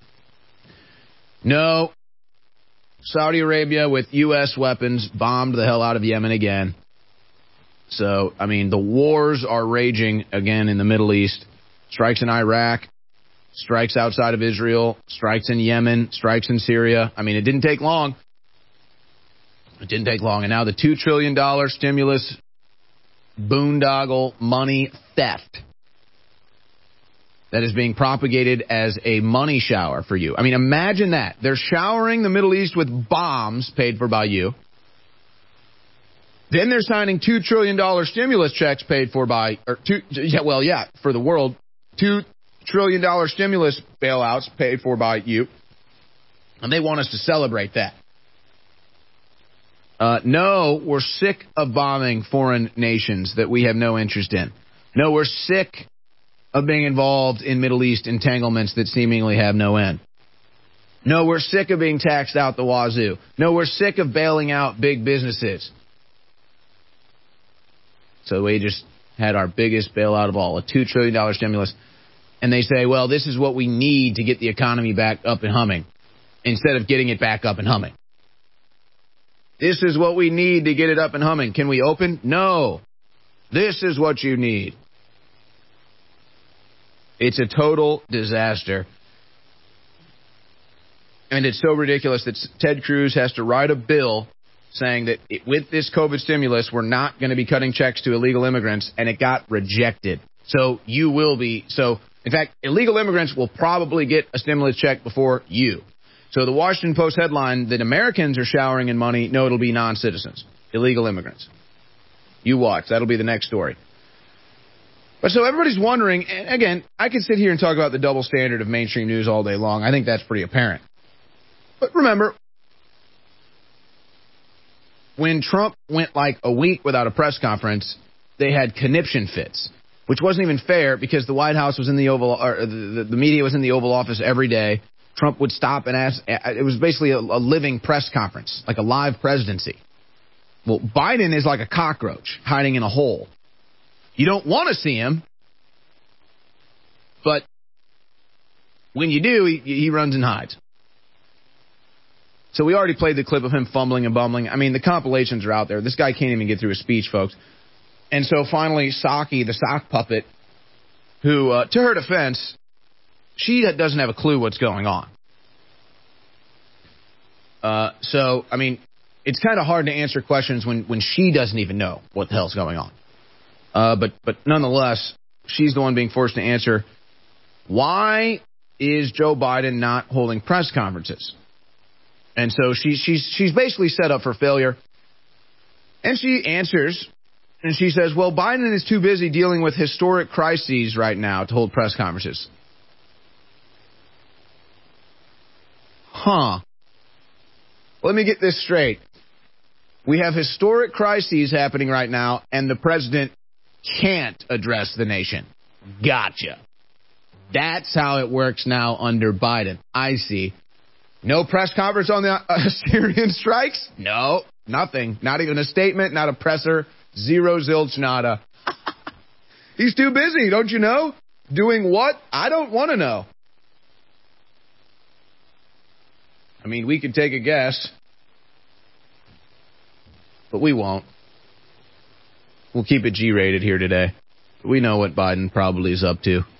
Saudi Arabia with U.S. weapons bombed the hell out of Yemen again. So, I mean, the wars are raging again in the Middle East. Strikes in Iraq, strikes outside of Israel, strikes in Yemen, strikes in Syria. I mean, it didn't take long. And now the $2 trillion stimulus boondoggle money theft that is being propagated as a money shower for you. I mean, imagine that. They're showering the Middle East with bombs paid for by you. Then they're signing $2 trillion stimulus checks paid for by, for the world. $2 trillion stimulus bailouts paid for by you. And they want us to celebrate that. No, we're sick of bombing foreign nations that we have no interest in. No, we're sick of being involved in Middle East entanglements that seemingly have no end. No, we're sick of being taxed out the wazoo. No, we're sick of bailing out big businesses. So we just had our biggest bailout of all, a $2 trillion stimulus. And they say, well, this is what we need to get the economy back up and humming, instead of getting it back up and humming. This is what we need to get it up and humming. Can we open? No. This is what you need. It's a total disaster. And it's so ridiculous that Ted Cruz has to write a bill saying that with this COVID stimulus, we're not going to be cutting checks to illegal immigrants, and it got rejected. So you will be. So, in fact, illegal immigrants will probably get a stimulus check before you. So the Washington Post headline that Americans are showering in money, no, it'll be non-citizens, illegal immigrants. You watch. That'll be the next story. But so everybody's wondering, and again, I could sit here and talk about the double standard of mainstream news all day long. I think that's pretty apparent. But remember, when Trump went like a week without a press conference, they had conniption fits, which wasn't even fair because the White House was in the Oval, or the media was in the Oval Office every day. Trump would stop and ask. It was basically a living press conference, like a live presidency. Well, Biden is like a cockroach hiding in a hole. You don't want to see him, but when you do, he runs and hides. So we already played the clip of him fumbling and bumbling. I mean, the compilations are out there. This guy can't even get through a speech, folks. And so finally, Psaki, the sock puppet, who, to her defense, she doesn't have a clue what's going on. So, I mean, it's kind of hard to answer questions when she doesn't even know what the hell's going on. But nonetheless, she's the one being forced to answer, why is Joe Biden not holding press conferences? And so she's basically set up for failure. And she answers, and she says, well, Biden is too busy dealing with historic crises right now to hold press conferences. Let me get this straight. We have historic crises happening right now, and the president can't address the nation. Gotcha. That's how it works now under Biden. I see. No press conference on the Syrian strikes? No, nothing. Not even a statement, not a presser. Zero, zilch, nada. He's too busy, don't you know? Doing what? I don't want to know. I mean, we could take a guess, but we won't. We'll keep it G-rated here today. We know what Biden probably is up to.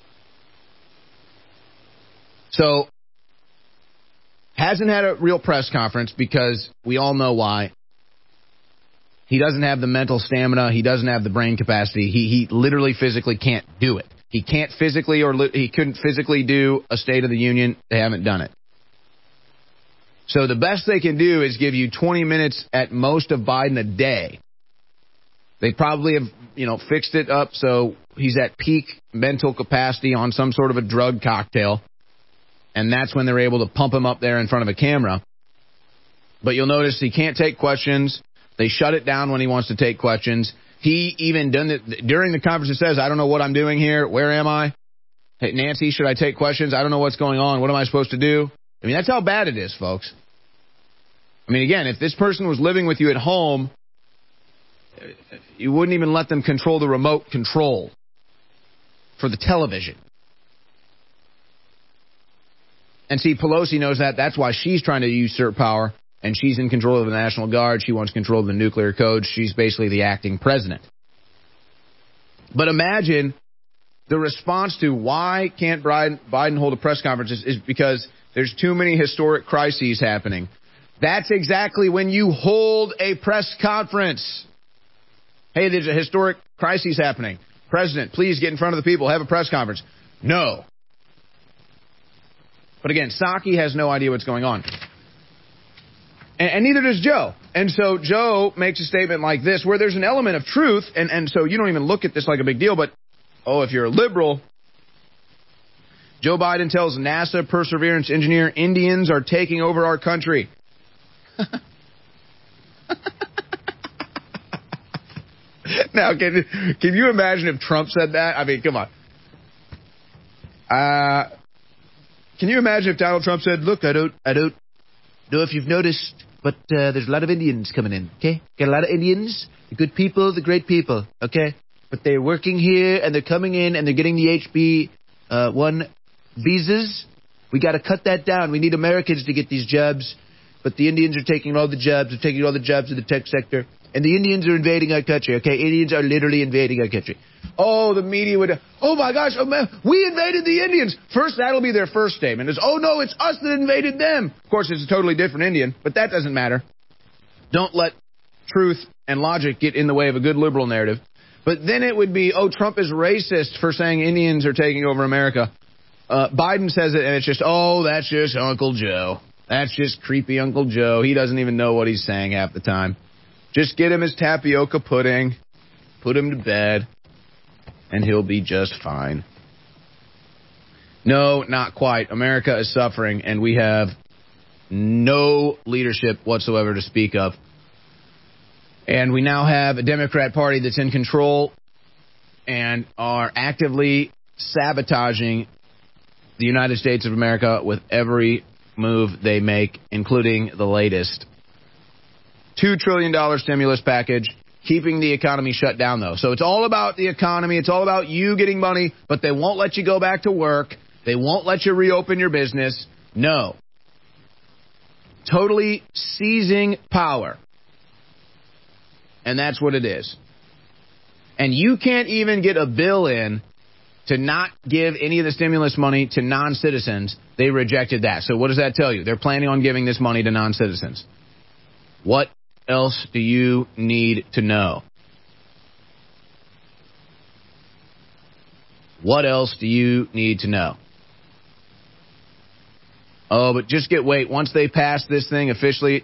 So, hasn't had a real press conference because we all know why. He doesn't have the mental stamina. He doesn't have the brain capacity. He literally physically can't do it. He can't physically, he couldn't physically do a State of the Union. They haven't done it. So the best they can do is give you 20 minutes at most of Biden a day. They probably have, fixed it up so he's at peak mental capacity on some sort of a drug cocktail. And that's when they're able to pump him up there in front of a camera. But you'll notice he can't take questions. They shut it down when he wants to take questions. He even done it during the conference. It says, I don't know what I'm doing here. Where am I? Hey, Nancy, should I take questions? I don't know what's going on. What am I supposed to do? I mean, that's how bad it is, folks. I mean, again, if this person was living with you at home, you wouldn't even let them control the remote control for the television. And see, Pelosi knows that. That's why she's trying to usurp power, and she's in control of the National Guard. She wants control of the nuclear code. She's basically the acting president. But imagine the response to why can't Biden hold a press conference is because there's too many historic crises happening. That's exactly when you hold a press conference. Hey, there's a historic crisis happening. President, please get in front of the people. Have a press conference. No. But again, Psaki has no idea what's going on. And neither does Joe. And so Joe makes a statement like this where there's an element of truth. And so you don't even look at this like a big deal. But, if you're a liberal, Joe Biden tells NASA Perseverance engineer Indians are taking over our country. Now, can you imagine if Trump said that? I mean, come on. Can you imagine if Donald Trump said, look, I don't know if you've noticed, but there's a lot of Indians coming in, okay? Got a lot of Indians, the good people, the great people, okay? But they're working here, and they're coming in, and they're getting the HB1 visas. We got to cut that down. We need Americans to get these jobs, but the Indians are taking all the jobs. They're taking all the jobs in the tech sector. And the Indians are invading our country, okay? Indians are literally invading our country. Oh, the media would, oh my gosh, oh man, we invaded the Indians. First, that'll be their first statement is, oh no, it's us that invaded them. Of course, it's a totally different Indian, but that doesn't matter. Don't let truth and logic get in the way of a good liberal narrative. But then it would be, oh, Trump is racist for saying Indians are taking over America. Biden says it, and it's just, oh, that's just Uncle Joe. That's just creepy Uncle Joe. He doesn't even know what he's saying half the time. Just get him his tapioca pudding, put him to bed, and he'll be just fine. No, not quite. America is suffering, and we have no leadership whatsoever to speak of. And we now have a Democrat Party that's in control and are actively sabotaging the United States of America with every move they make, including the latest $2 trillion stimulus package, keeping the economy shut down, though. So it's all about the economy. It's all about you getting money, but they won't let you go back to work. They won't let you reopen your business. No. Totally seizing power. And that's what it is. And you can't even get a bill in to not give any of the stimulus money to non-citizens. They rejected that. So what does that tell you? They're planning on giving this money to non-citizens. What else do you need to know? What else do you need to know? Oh, but just wait. Once they pass this thing officially,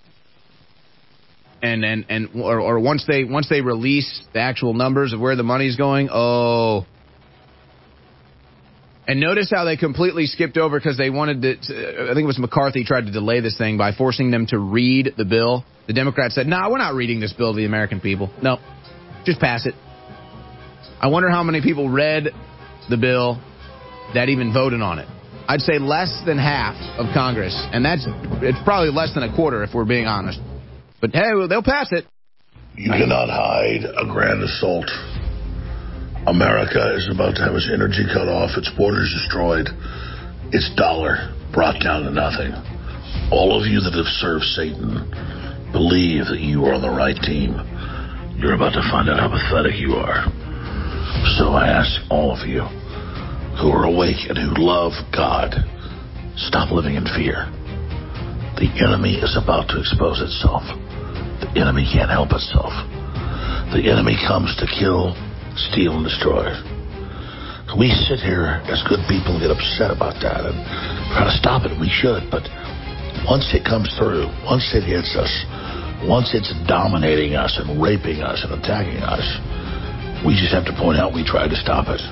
or once they release the actual numbers of where the money's going, oh. And notice how they completely skipped over because they wanted to, I think it was McCarthy tried to delay this thing by forcing them to read the bill. The Democrats said, no, we're not reading this bill to the American people. No, just pass it. I wonder how many people read the bill that even voted on it. I'd say less than half of Congress, and it's probably less than a quarter if we're being honest. But hey, well, they'll pass it. You cannot hide a grand assault. America is about to have its energy cut off, its borders destroyed, its dollar brought down to nothing. All of you that have served Satan believe that you are on the right team. You're about to find out how pathetic you are. So I ask all of you who are awake and who love God, stop living in fear. The enemy is about to expose itself. The enemy can't help itself. The enemy comes to kill, steal, and destroy. We sit here as good people and get upset about that and try to stop it. We should, but once it comes through, once it hits us, once it's dominating us and raping us and attacking us, we just have to point out we tried to stop it.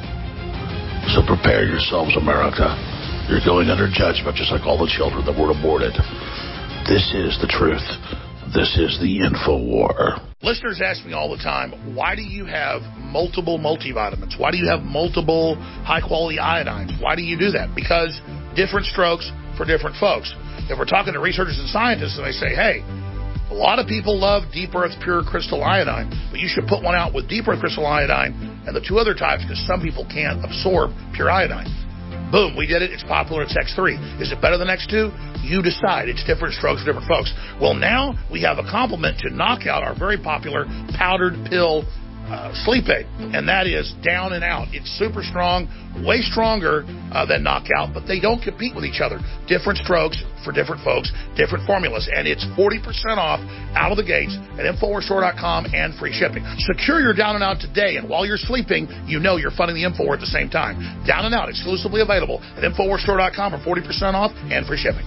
So prepare yourselves, America. You're going under judgment just like all the children that were aborted. This is the truth. This is the info war. Listeners ask me all the time, why do you have multiple multivitamins? Why do you have multiple high-quality iodines? Why do you do that? Because different strokes for different folks. If we're talking to researchers and scientists and they say, hey, a lot of people love Deep Earth Pure Crystal Iodine, but you should put one out with Deep Earth Crystal Iodine and the two other types because some people can't absorb pure iodine. Boom, we did it. It's popular. It's X3. Is it better than X2? You decide. It's different strokes for different folks. Well, now we have a complement to knock out our very popular powdered pill sleep aid, and that is Down and Out. It's super strong, way stronger than Knockout, but they don't compete with each other. Different strokes for different folks, different formulas, and it's 40% off out of the gates at InfoWarsStore.com and free shipping. Secure your Down and Out today, and while you're sleeping, you know you're funding the InfoWar at the same time. Down and Out, exclusively available at InfoWarsStore.com for 40% off and free shipping.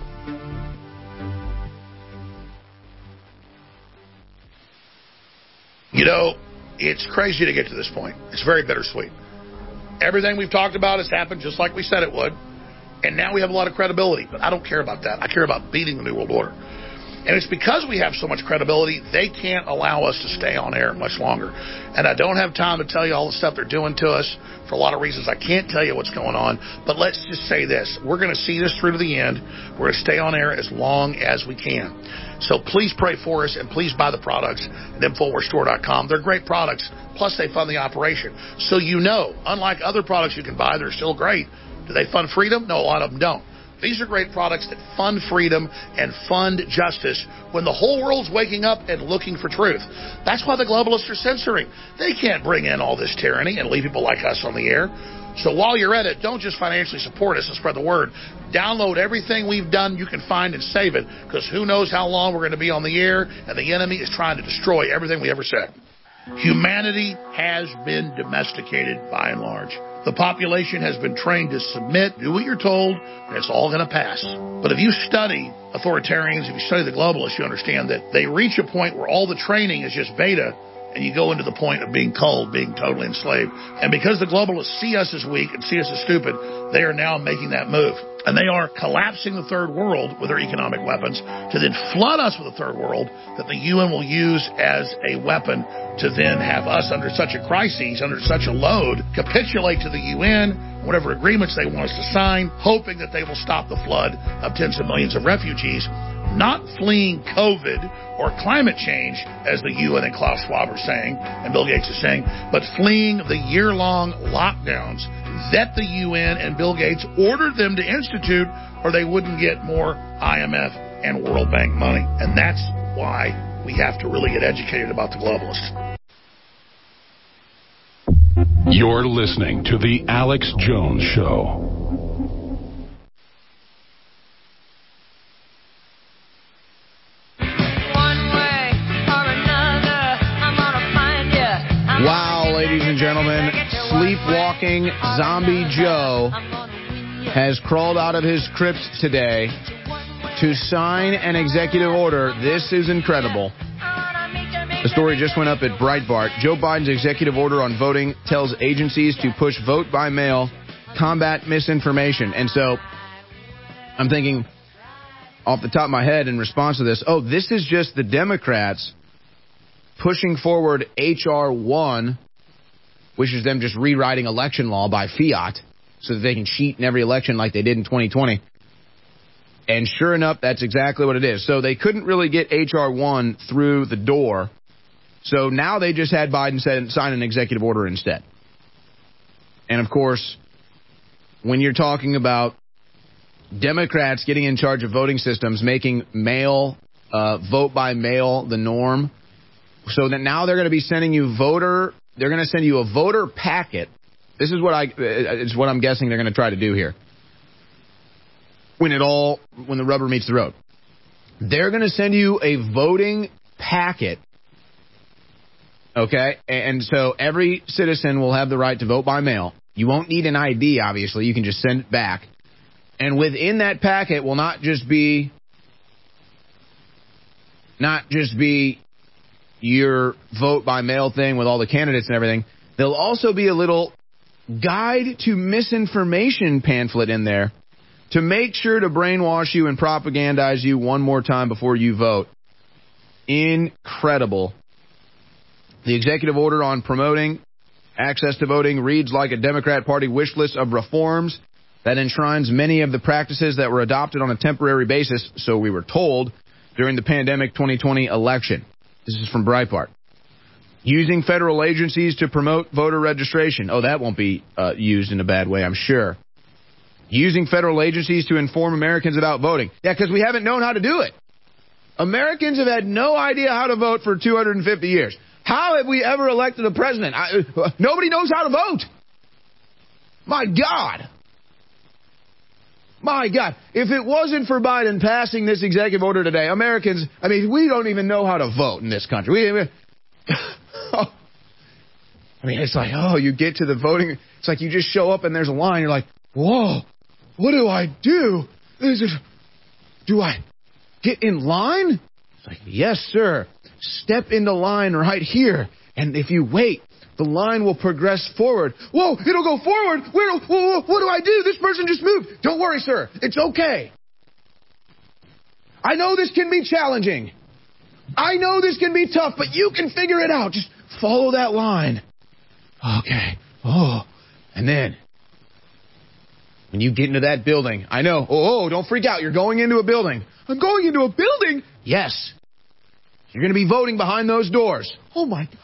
You know, it's crazy to get to this point. It's very bittersweet. Everything we've talked about has happened just like we said it would. And now we have a lot of credibility, but I don't care about that. I care about beating the New World Order. And it's because we have so much credibility, they can't allow us to stay on air much longer. And I don't have time to tell you all the stuff they're doing to us for a lot of reasons. I can't tell you what's going on. But let's just say this. We're going to see this through to the end. We're going to stay on air as long as we can. So please pray for us, and please buy the products at InfoWarsStore.com. They're great products. Plus, they fund the operation. So you know, unlike other products you can buy that are still great, do they fund freedom? No, a lot of them don't. These are great products that fund freedom and fund justice when the whole world's waking up and looking for truth. That's why the globalists are censoring. They can't bring in all this tyranny and leave people like us on the air. So while you're at it, don't just financially support us and spread the word. Download everything we've done you can find and save it, because who knows how long we're going to be on the air, and the enemy is trying to destroy everything we ever said. Humanity has been domesticated by and large. The population has been trained to submit, do what you're told, and it's all going to pass. But if you study authoritarians, if you study the globalists, you understand that they reach a point where all the training is just beta, and you go into the point of being culled, being totally enslaved. And because the globalists see us as weak and see us as stupid, they are now making that move. And they are collapsing the third world with their economic weapons to then flood us with a third world that the UN will use as a weapon to then have us under such a crisis, under such a load, capitulate to the UN, whatever agreements they want us to sign, hoping that they will stop the flood of tens of millions of refugees, not fleeing COVID or climate change, as the UN and Klaus Schwab are saying, and Bill Gates is saying, but fleeing the year-long lockdowns that the UN and Bill Gates ordered them to institute, or they wouldn't get more IMF and World Bank money. And that's why we have to really get educated about the globalists. You're listening to The Alex Jones Show. Wow, ladies and gentlemen, sleepwalking zombie Joe has crawled out of his crypt today to sign an executive order. This is incredible. The story just went up at Breitbart. Joe Biden's executive order on voting tells agencies to push vote by mail, combat misinformation. And so I'm thinking off the top of my head in response to this, this is just the Democrats pushing forward H.R. 1, which is them just rewriting election law by fiat so that they can cheat in every election like they did in 2020. And sure enough, that's exactly what it is. So they couldn't really get H.R. 1 through the door. So now they just had Biden sign an executive order instead. And, of course, when you're talking about Democrats getting in charge of voting systems, making vote by mail the norm, so that now they're going to be sending you they're going to send you a voter packet. This is what I'm guessing they're going to try to do here. When the rubber meets the road. They're going to send you a voting packet. Okay? And so every citizen will have the right to vote by mail. You won't need an ID, obviously. You can just send it back. And within that packet will not just be your vote by mail thing with all the candidates and everything. There'll also be a little guide to misinformation pamphlet in there to make sure to brainwash you and propagandize you one more time before you vote. Incredible. The executive order on promoting access to voting reads like a Democrat Party wish list of reforms that enshrines many of the practices that were adopted on a temporary basis, so we were told, during the pandemic 2020 election. This is from Breitbart. Using federal agencies to promote voter registration. That won't be used in a bad way, I'm sure. Using federal agencies to inform Americans about voting. Yeah, because we haven't known how to do it. Americans have had no idea how to vote for 250 years. How have we ever elected a president? Nobody knows how to vote. My God. My God. If it wasn't for Biden passing this executive order today, Americans, we don't even know how to vote in this country. It's like, you get to the voting. It's like you just show up and there's a line. You're like, whoa, what do I do? Do I get in line? It's like, yes, sir. Step into line right here. And if you wait the line will progress forward. Whoa, it'll go forward. What do I do? This person just moved. Don't worry, sir. It's okay. I know this can be challenging. I know this can be tough, but you can figure it out. Just follow that line. Okay. Oh. And then, when you get into that building, I know. Oh, don't freak out. You're going into a building. I'm going into a building? Yes. You're going to be voting behind those doors. Oh, my God.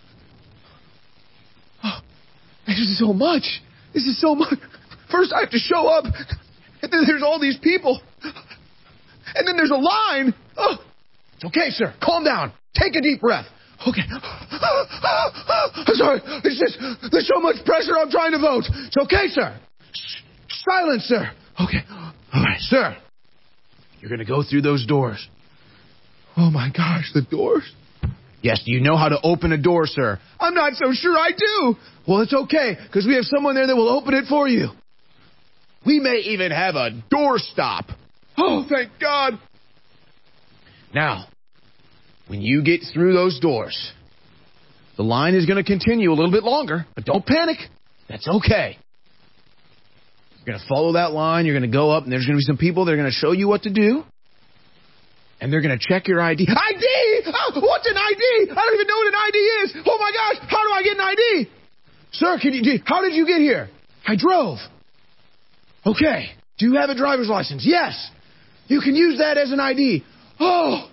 Oh, this is so much. This is so much. First, I have to show up. And then there's all these people. And then there's a line. Oh. It's okay, sir. Calm down. Take a deep breath. Okay. I'm sorry. There's so much pressure. I'm trying to vote. It's okay, sir. Silence, sir. Okay. All right, sir. You're going to go through those doors. Oh, my gosh, the doors. Yes, do you know how to open a door, sir? I'm not so sure I do. Well, it's okay, because we have someone there that will open it for you. We may even have a doorstop. Oh, thank God. Now, when you get through those doors, the line is going to continue a little bit longer, but don't panic. That's okay. You're going to follow that line. You're going to go up, and there's going to be some people that are going to show you what to do. And they're going to check your ID. ID! Oh, what's an ID? I don't even know what an ID is. Oh, my gosh. How do I get an ID? Sir, how did you get here? I drove. Okay. Do you have a driver's license? Yes. You can use that as an ID. Oh,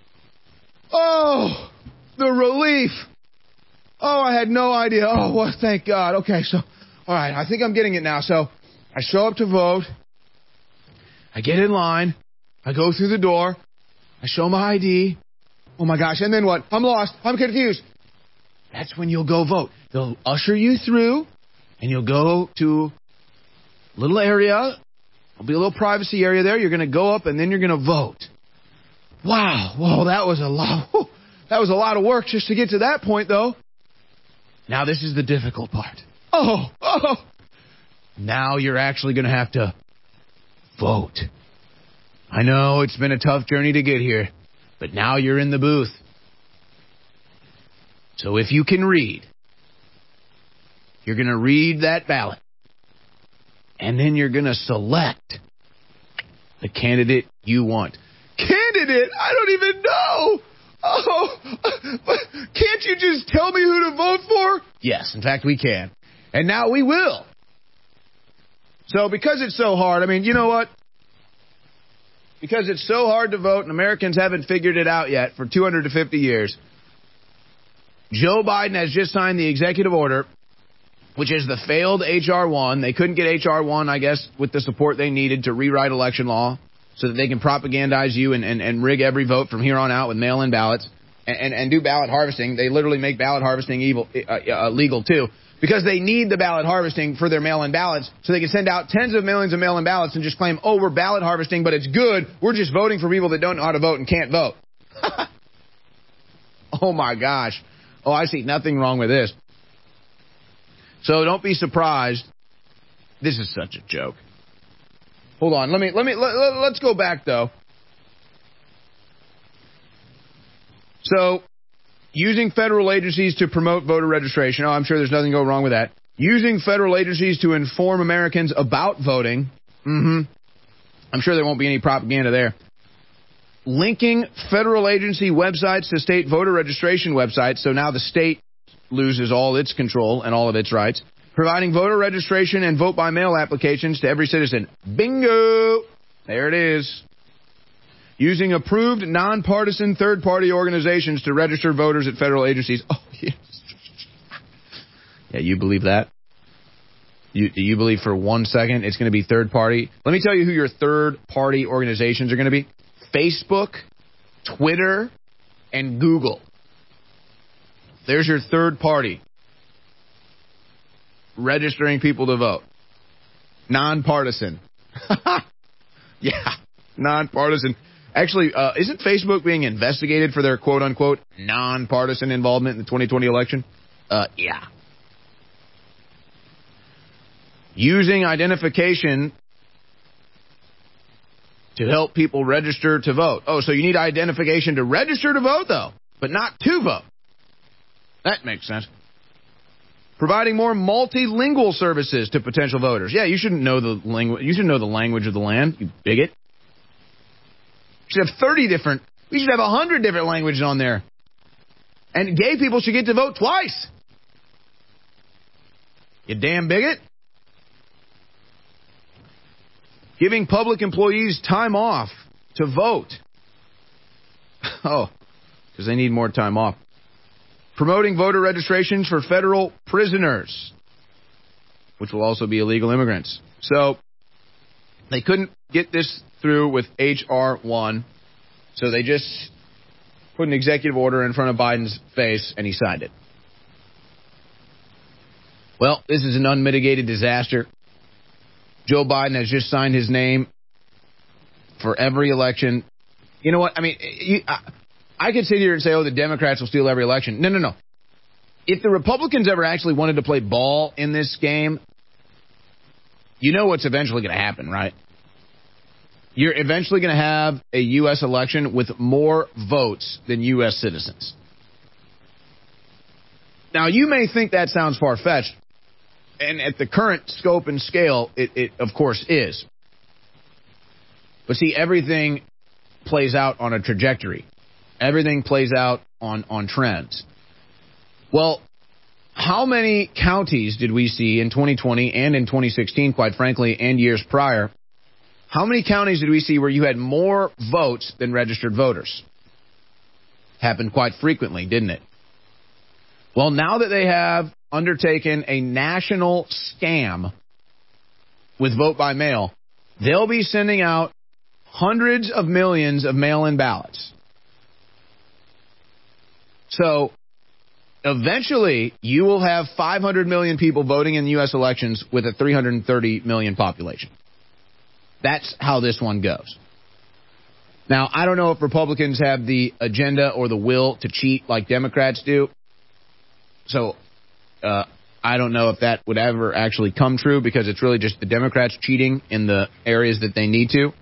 the relief. Oh, I had no idea. Oh, well, thank God. Okay, so, all right, I think I'm getting it now. So, I show up to vote. I get in line. I go through the door. I show my ID. Oh, my gosh, and then what? I'm lost. I'm confused. That's when you'll go vote. They'll usher you through, and you'll go to a little area. There'll be a little privacy area there. You're going to go up, and then you're going to vote. Wow. Whoa, that was a lot. That was a lot of work just to get to that point, though. Now this is the difficult part. Oh. Now you're actually going to have to vote. I know it's been a tough journey to get here, but now you're in the booth. So if you can read, you're going to read that ballot. And then you're going to select the candidate you want. Candidate? I don't even know. Oh, can't you just tell me who to vote for? Yes, in fact, we can. And now we will. So because it's so hard, I mean, you know what? Because it's so hard to vote and Americans haven't figured it out yet for 250 years, Joe Biden has just signed the executive order, which is the failed H.R. 1. They couldn't get H.R. 1, I guess, with the support they needed to rewrite election law so that they can propagandize you and rig every vote from here on out with mail-in ballots and do ballot harvesting. They literally make ballot harvesting legal, too, because they need the ballot harvesting for their mail-in ballots so they can send out tens of millions of mail-in ballots and just claim, oh, we're ballot harvesting, but it's good. We're just voting for people that don't know how to vote and can't vote. Oh, my gosh. Oh, I see nothing wrong with this. So don't be surprised. This is such a joke. Hold on. Let's go back, though. So, using federal agencies to promote voter registration. Oh, I'm sure there's nothing go wrong with that. Using federal agencies to inform Americans about voting. I'm sure there won't be any propaganda there. Linking federal agency websites to state voter registration websites. So now the state loses all its control and all of its rights. Providing voter registration and vote-by-mail applications to every citizen. Bingo! There it is. Using approved, nonpartisan third-party organizations to register voters at federal agencies. Oh, yes. Yeah, you believe that? You believe for 1 second it's going to be third-party? Let me tell you who your third-party organizations are going to be. Facebook, Twitter, and Google. There's your third party registering people to vote. Nonpartisan. Yeah, nonpartisan. Actually, isn't Facebook being investigated for their quote-unquote nonpartisan involvement in the 2020 election? Yeah. Using identification to help people register to vote. Oh, so you need identification to register to vote, though, but not to vote. That makes sense. Providing more multilingual services to potential voters. Yeah, you shouldn't know the language. You should know the language of the land, you bigot. You should have 30 different. We should have 100 different languages on there. And gay people should get to vote twice. You damn bigot. Giving public employees time off to vote. Oh, because they need more time off. Promoting voter registrations for federal prisoners, which will also be illegal immigrants. So they couldn't get this through with H.R. 1, so they just put an executive order in front of Biden's face, and he signed it. Well, this is an unmitigated disaster. Joe Biden has just signed his name for every election. You know what? I mean, I could sit here and say, oh, the Democrats will steal every election. No. If the Republicans ever actually wanted to play ball in this game, you know what's eventually going to happen, right? You're eventually going to have a U.S. election with more votes than U.S. citizens. Now, you may think that sounds far-fetched, and at the current scope and scale, it of course is. But see, everything plays out on a trajectory. Everything plays out on trends. Well, how many counties did we see in 2020 and in 2016, quite frankly, and years prior? How many counties did we see where you had more votes than registered voters? Happened quite frequently, didn't it? Well, now that they have undertaken a national scam with vote by mail, they'll be sending out hundreds of millions of mail-in ballots. So eventually, you will have 500 million people voting in the U.S. elections with a 330 million population. That's how this one goes. Now, I don't know if Republicans have the agenda or the will to cheat like Democrats do. So I don't know if that would ever actually come true, because it's really just the Democrats cheating in the areas that they need to.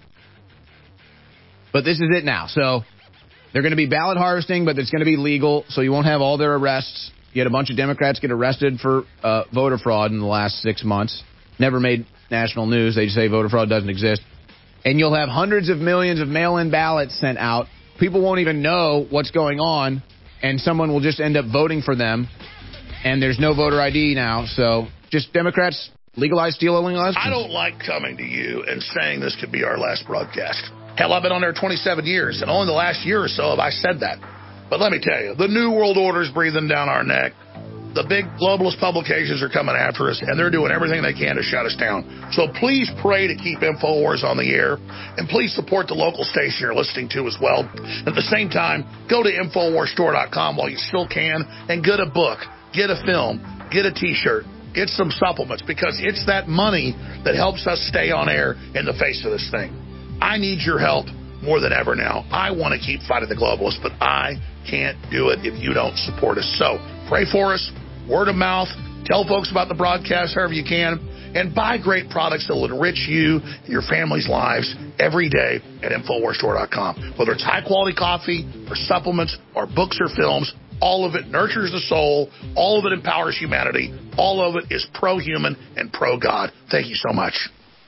But this is it now. So they're going to be ballot harvesting, but it's going to be legal, so you won't have all their arrests. You had a bunch of Democrats get arrested for voter fraud in the last 6 months. Never made national news. They just say voter fraud doesn't exist. And you'll have hundreds of millions of mail-in ballots sent out. People won't even know what's going on, and someone will just end up voting for them. And there's no voter ID now, so just Democrats legalize stealing elections. I don't like coming to you and saying this could be our last broadcast. Hell, I've been on there 27 years, and only the last year or so have I said that. But let me tell you, the New World Order is breathing down our neck. The big globalist publications are coming after us, and they're doing everything they can to shut us down. So please pray to keep InfoWars on the air, and please support the local station you're listening to as well. At the same time, go to InfoWarsStore.com while you still can, and get a book, get a film, get a T-shirt, get some supplements, because it's that money that helps us stay on air in the face of this thing. I need your help more than ever now. I want to keep fighting the globalists, but I can't do it if you don't support us. So pray for us, word of mouth, tell folks about the broadcast however you can, and buy great products that will enrich you and your family's lives every day at InfoWarsStore.com. Whether it's high-quality coffee or supplements or books or films, all of it nurtures the soul, all of it empowers humanity, all of it is pro-human and pro-God. Thank you so much.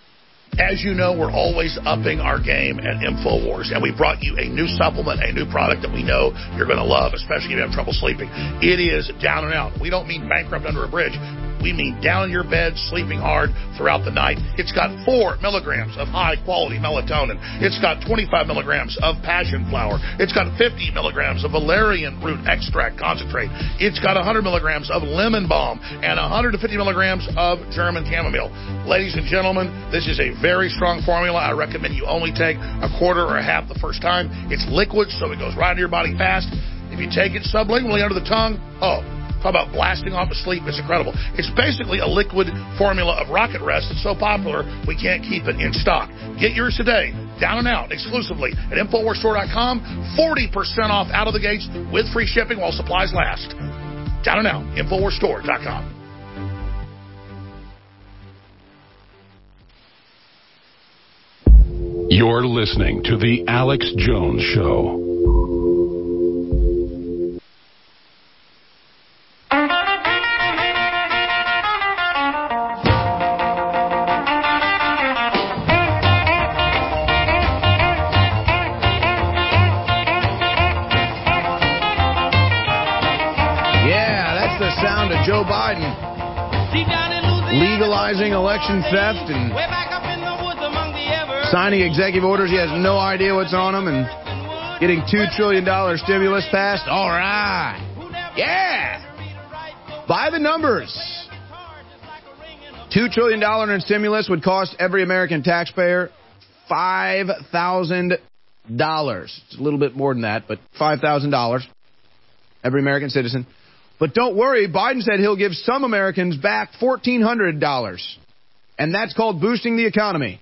As you know, we're always upping our game at InfoWars, and we brought you a new supplement, a new product that we know you're going to love, especially if you have trouble sleeping. It is Down and Out. We don't mean bankrupt under a bridge. We mean down in your bed, sleeping hard throughout the night. It's got 4 milligrams of high-quality melatonin. It's got 25 milligrams of passion flower. It's got 50 milligrams of valerian root extract concentrate. It's got 100 milligrams of lemon balm and 150 milligrams of German chamomile. Ladies and gentlemen, this is a very strong formula. I recommend you only take a quarter or a half the first time. It's liquid, so it goes right into your body fast. If you take it sublingually under the tongue, talk about blasting off to sleep. It's incredible. It's basically a liquid formula of Rocket Rest. It's so popular, we can't keep it in stock. Get yours today, Down and Out, exclusively at InfoWarsStore.com. 40% off out of the gates with free shipping while supplies last. Down and Out, InfoWarsStore.com. You're listening to The Alex Jones Show. the sound of Joe Biden legalizing election theft and signing executive orders. He has no idea what's on them and getting $2 trillion stimulus passed. All right. Yeah. By the numbers. $2 trillion in stimulus would cost every American taxpayer $5,000. It's a little bit more than that, but $5,000. Every American citizen. But don't worry, Biden said he'll give some Americans back $1,400. And that's called boosting the economy.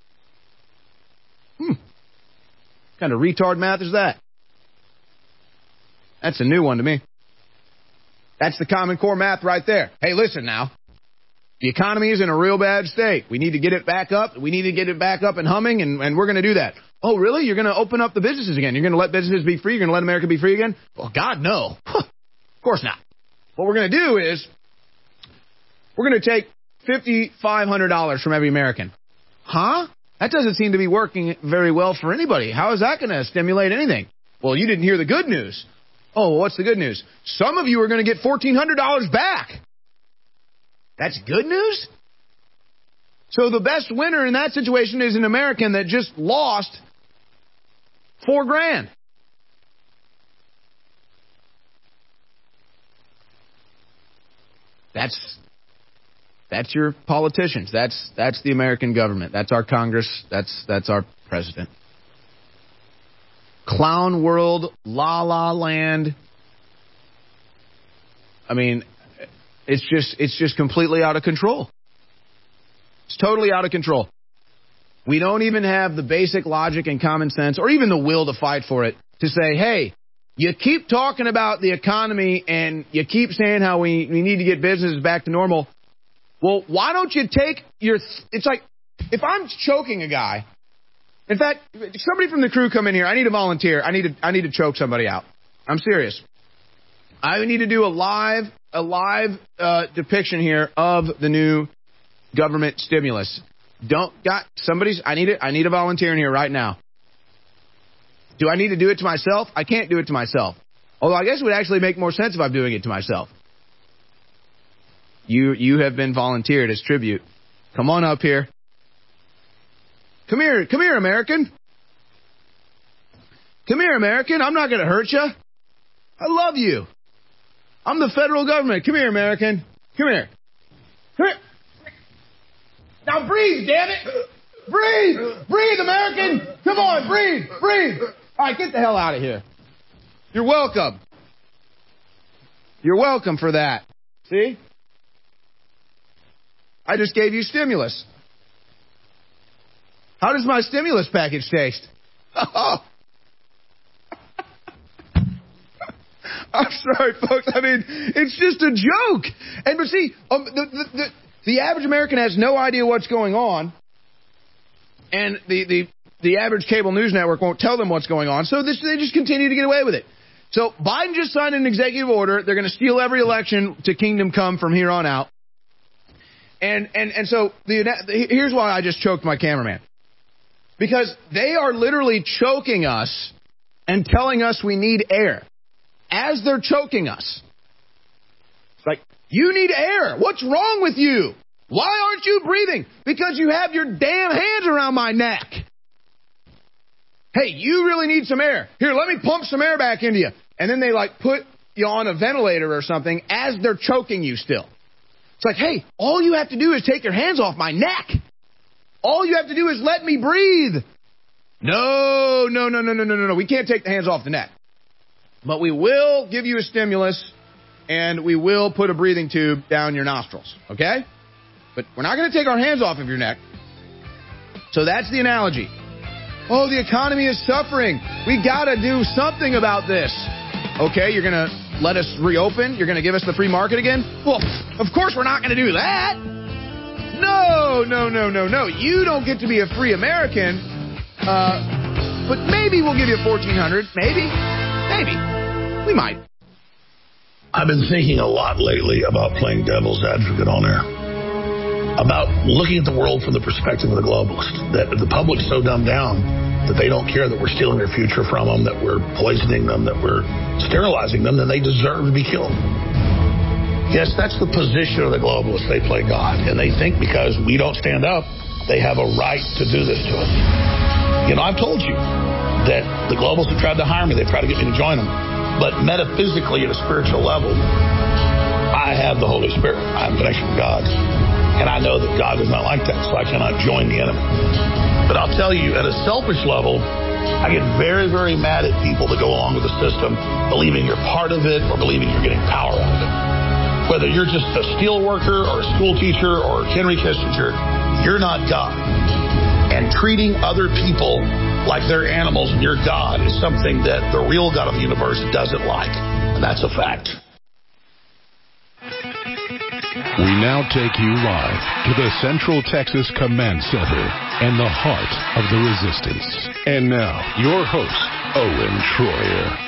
What kind of retard math is that? That's a new one to me. That's the Common Core math right there. Hey, listen now. The economy is in a real bad state. We need to get it back up. We need to get it back up and humming, and we're going to do that. Oh, really? You're going to open up the businesses again? You're going to let businesses be free? You're going to let America be free again? Well, God, no. Of course not. What we're going to do is we're going to take $5,500 from every American. Huh? That doesn't seem to be working very well for anybody. How is that going to stimulate anything? Well, you didn't hear the good news. Oh, well, what's the good news? Some of you are going to get $1,400 back. That's good news? So the best winner in that situation is an American that just lost $4,000. That's your politicians. That's the American government. That's our Congress. That's our president. Clown world, la la land. I mean, it's just completely out of control. It's totally out of control. We don't even have the basic logic and common sense, or even the will to fight for it, to say, hey, you keep talking about the economy and you keep saying how we need to get businesses back to normal. Well, why don't you take your... It's like, if I'm choking a guy... In fact, somebody from the crew come in here. I need a volunteer. I need to choke somebody out. I'm serious. I need to do a live depiction here of the new government stimulus. I need a volunteer in here right now. Do I need to do it to myself? I can't do it to myself. Although I guess it would actually make more sense if I'm doing it to myself. You have been volunteered as tribute. Come on up here. Come here, American. Come here, American. I'm not going to hurt you. I love you. I'm the federal government. Come here, American. Come here. Come here. Now breathe, damn it. Breathe, American. Come on, breathe. All right, get the hell out of here. You're welcome. You're welcome for that. See? I just gave you stimulus. How does my stimulus package taste? I'm sorry, folks. I mean, it's just a joke. But see, the average American has no idea what's going on, and the average cable news network won't tell them what's going on, so they just continue to get away with it. So Biden just signed an executive order. They're going to steal every election to kingdom come from here on out. And so here's why I just choked my cameraman. Because they are literally choking us and telling us we need air. As they're choking us. It's like, you need air. What's wrong with you? Why aren't you breathing? Because you have your damn hands around my neck. Hey, you really need some air. Here, let me pump some air back into you. And then they put you on a ventilator or something as they're choking you still. It's like, hey, all you have to do is take your hands off my neck. All you have to do is let me breathe. No. We can't take the hands off the neck. But we will give you a stimulus, and we will put a breathing tube down your nostrils. Okay? But we're not going to take our hands off of your neck. So that's the analogy. Oh, the economy is suffering. We got to do something about this. Okay, you're going to let us reopen? You're going to give us the free market again? Well, of course we're not going to do that. No. You don't get to be a free American. But maybe we'll give you $1,400. Maybe. We might. I've been thinking a lot lately about playing devil's advocate on air. About looking at the world from the perspective of the globalist. That the public's so dumbed down that they don't care that we're stealing their future from them, that we're poisoning them, that we're sterilizing them, then they deserve to be killed. Yes, that's the position of the globalists. They play God. And they think because we don't stand up, they have a right to do this to us. You know, I've told you that the globalists have tried to hire me. They've tried to get me to join them. But metaphysically, at a spiritual level, I have the Holy Spirit. I have a connection with God. And I know that God is not like that, so I cannot join the enemy. But I'll tell you, at a selfish level, I get very, very mad at people that go along with the system, believing you're part of it or believing you're getting power out of it. Whether you're just a steel worker or a school teacher or Henry Kissinger, you're not God. And treating other people like they're animals and you're God is something that the real God of the universe doesn't like. And that's a fact. We now take you live to the Central Texas Command Center and the heart of the resistance. And now, your host, Owen Shroyer.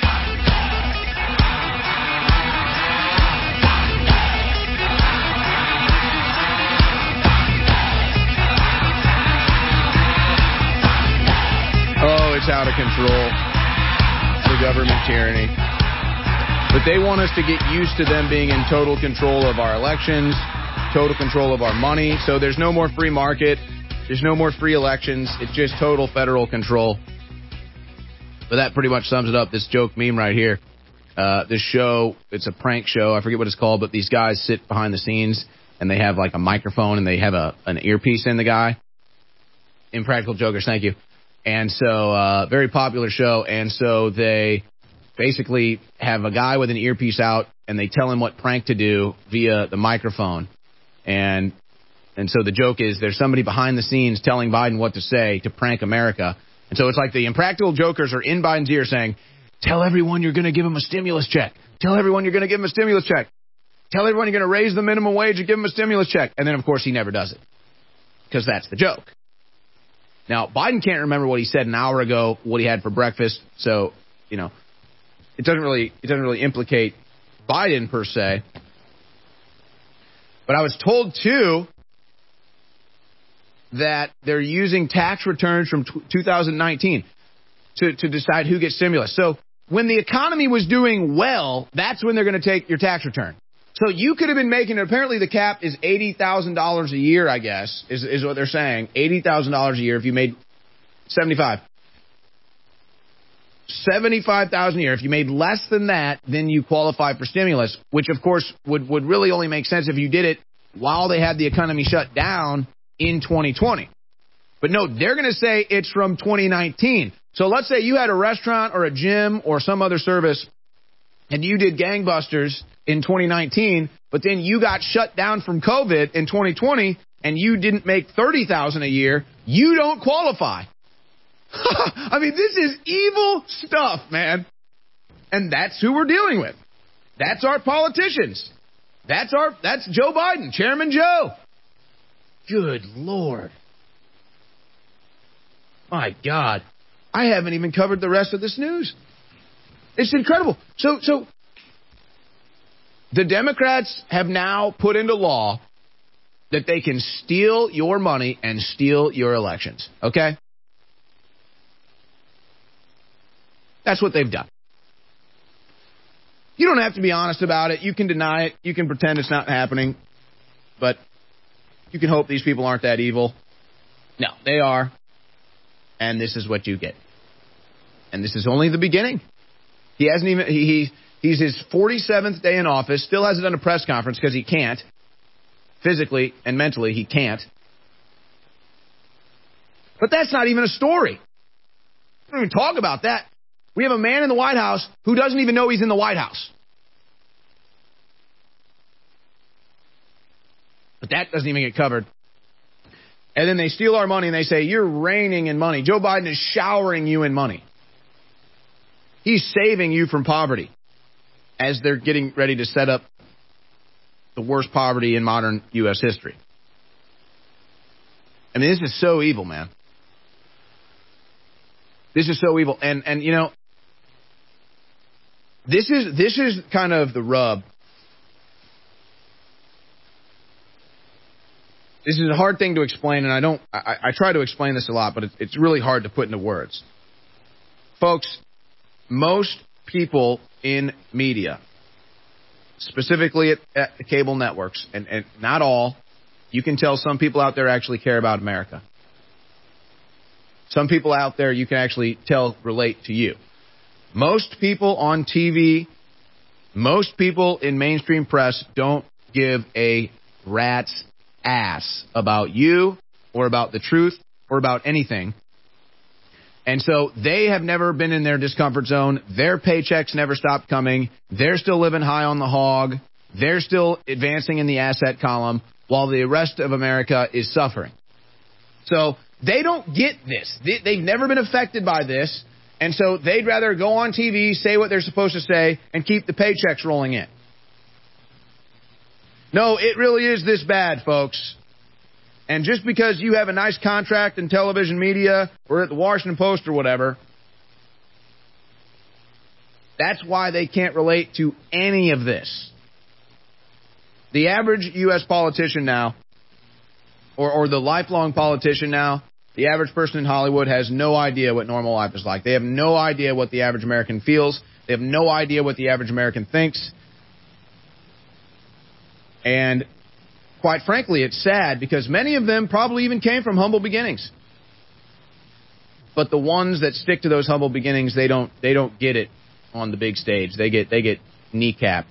Oh, it's out of control. The government tyranny. But they want us to get used to them being in total control of our elections, total control of our money. So there's no more free market. There's no more free elections. It's just total federal control. But that pretty much sums it up. This joke meme right here. This show, it's a prank show. I forget what it's called, but these guys sit behind the scenes and they have like a microphone and they have an earpiece in the guy. Impractical Jokers, thank you. And so, very popular show. And so they basically have a guy with an earpiece out and they tell him what prank to do via the microphone. And so the joke is there's somebody behind the scenes telling Biden what to say to prank America. And so it's like the Impractical Jokers are in Biden's ear saying, tell everyone you're going to give him a stimulus check. Tell everyone you're going to give him a stimulus check. Tell everyone you're going to raise the minimum wage and give him a stimulus check. And then, of course, he never does it because that's the joke. Now, Biden can't remember what he said an hour ago, what he had for breakfast. So, you know, it doesn't really implicate Biden per se. But I was told, too, that they're using tax returns from 2019 to decide who gets stimulus. So when the economy was doing well, that's when they're going to take your tax return. So you could have been making, apparently the cap is $80,000 a year, I guess, is what they're saying. $80,000 a year if you made 75. $75,000 a year. If you made less than that, then you qualify for stimulus, which, of course, would really only make sense if you did it while they had the economy shut down in 2020. But no, they're going to say it's from 2019. So let's say you had a restaurant or a gym or some other service and you did gangbusters in 2019, but then you got shut down from COVID in 2020 and you didn't make $30,000 a year, you don't qualify. I mean, this is evil stuff, man. And that's who we're dealing with. That's our politicians. That's Joe Biden, Chairman Joe. Good Lord. My God. I haven't even covered the rest of this news. It's incredible. So the Democrats have now put into law that they can steal your money and steal your elections. Okay? That's what they've done. You don't have to be honest about it. You can deny it. You can pretend it's not happening. But you can hope these people aren't that evil. No, they are. And this is what you get. And this is only the beginning. He hasn't even, he's his 47th day in office, still hasn't done a press conference because he can't. Physically and mentally, he can't. But that's not even a story. We don't even talk about that. We have a man in the White House who doesn't even know he's in the White House. But that doesn't even get covered. And then they steal our money and they say, you're raining in money. Joe Biden is showering you in money. He's saving you from poverty as they're getting ready to set up the worst poverty in modern U.S. history. I mean, this is so evil, man. This is so evil. And you know, this is kind of the rub. This is a hard thing to explain, and I try to explain this a lot, but it's really hard to put into words. Folks, most people in media specifically at the cable networks, and not all, you can tell some people out there actually care about America. Some people out there you can actually tell relate to you. Most people on TV, most people in mainstream press don't give a rat's ass about you or about the truth or about anything. And so they have never been in their discomfort zone. Their paychecks never stopped coming. They're still living high on the hog. They're still advancing in the asset column while the rest of America is suffering. So they don't get this. They've never been affected by this. And so they'd rather go on TV, say what they're supposed to say, and keep the paychecks rolling in. No, it really is this bad, folks. And just because you have a nice contract in television media or at the Washington Post or whatever, that's why they can't relate to any of this. The average U.S. politician now, or the lifelong politician now, the average person in Hollywood has no idea what normal life is like. They have no idea what the average American feels. They have no idea what the average American thinks. And quite frankly, it's sad because many of them probably even came from humble beginnings. But the ones that stick to those humble beginnings, they don't get it on the big stage. They get kneecapped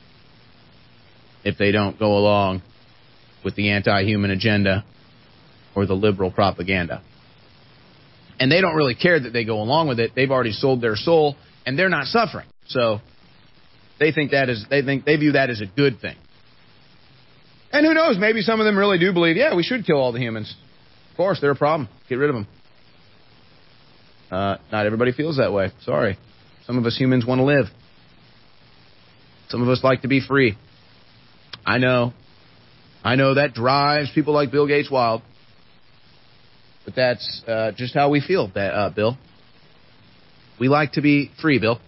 if they don't go along with the anti-human agenda or the liberal propaganda. And they don't really care that they go along with it. They've already sold their soul, and they're not suffering. So they view that as a good thing. And who knows, maybe some of them really do believe, yeah, we should kill all the humans. Of course, they're a problem. Get rid of them. Not everybody feels that way. Sorry. Some of us humans want to live. Some of us like to be free. I know that drives people like Bill Gates wild. But that's just how we feel, Bill. We like to be free, Bill.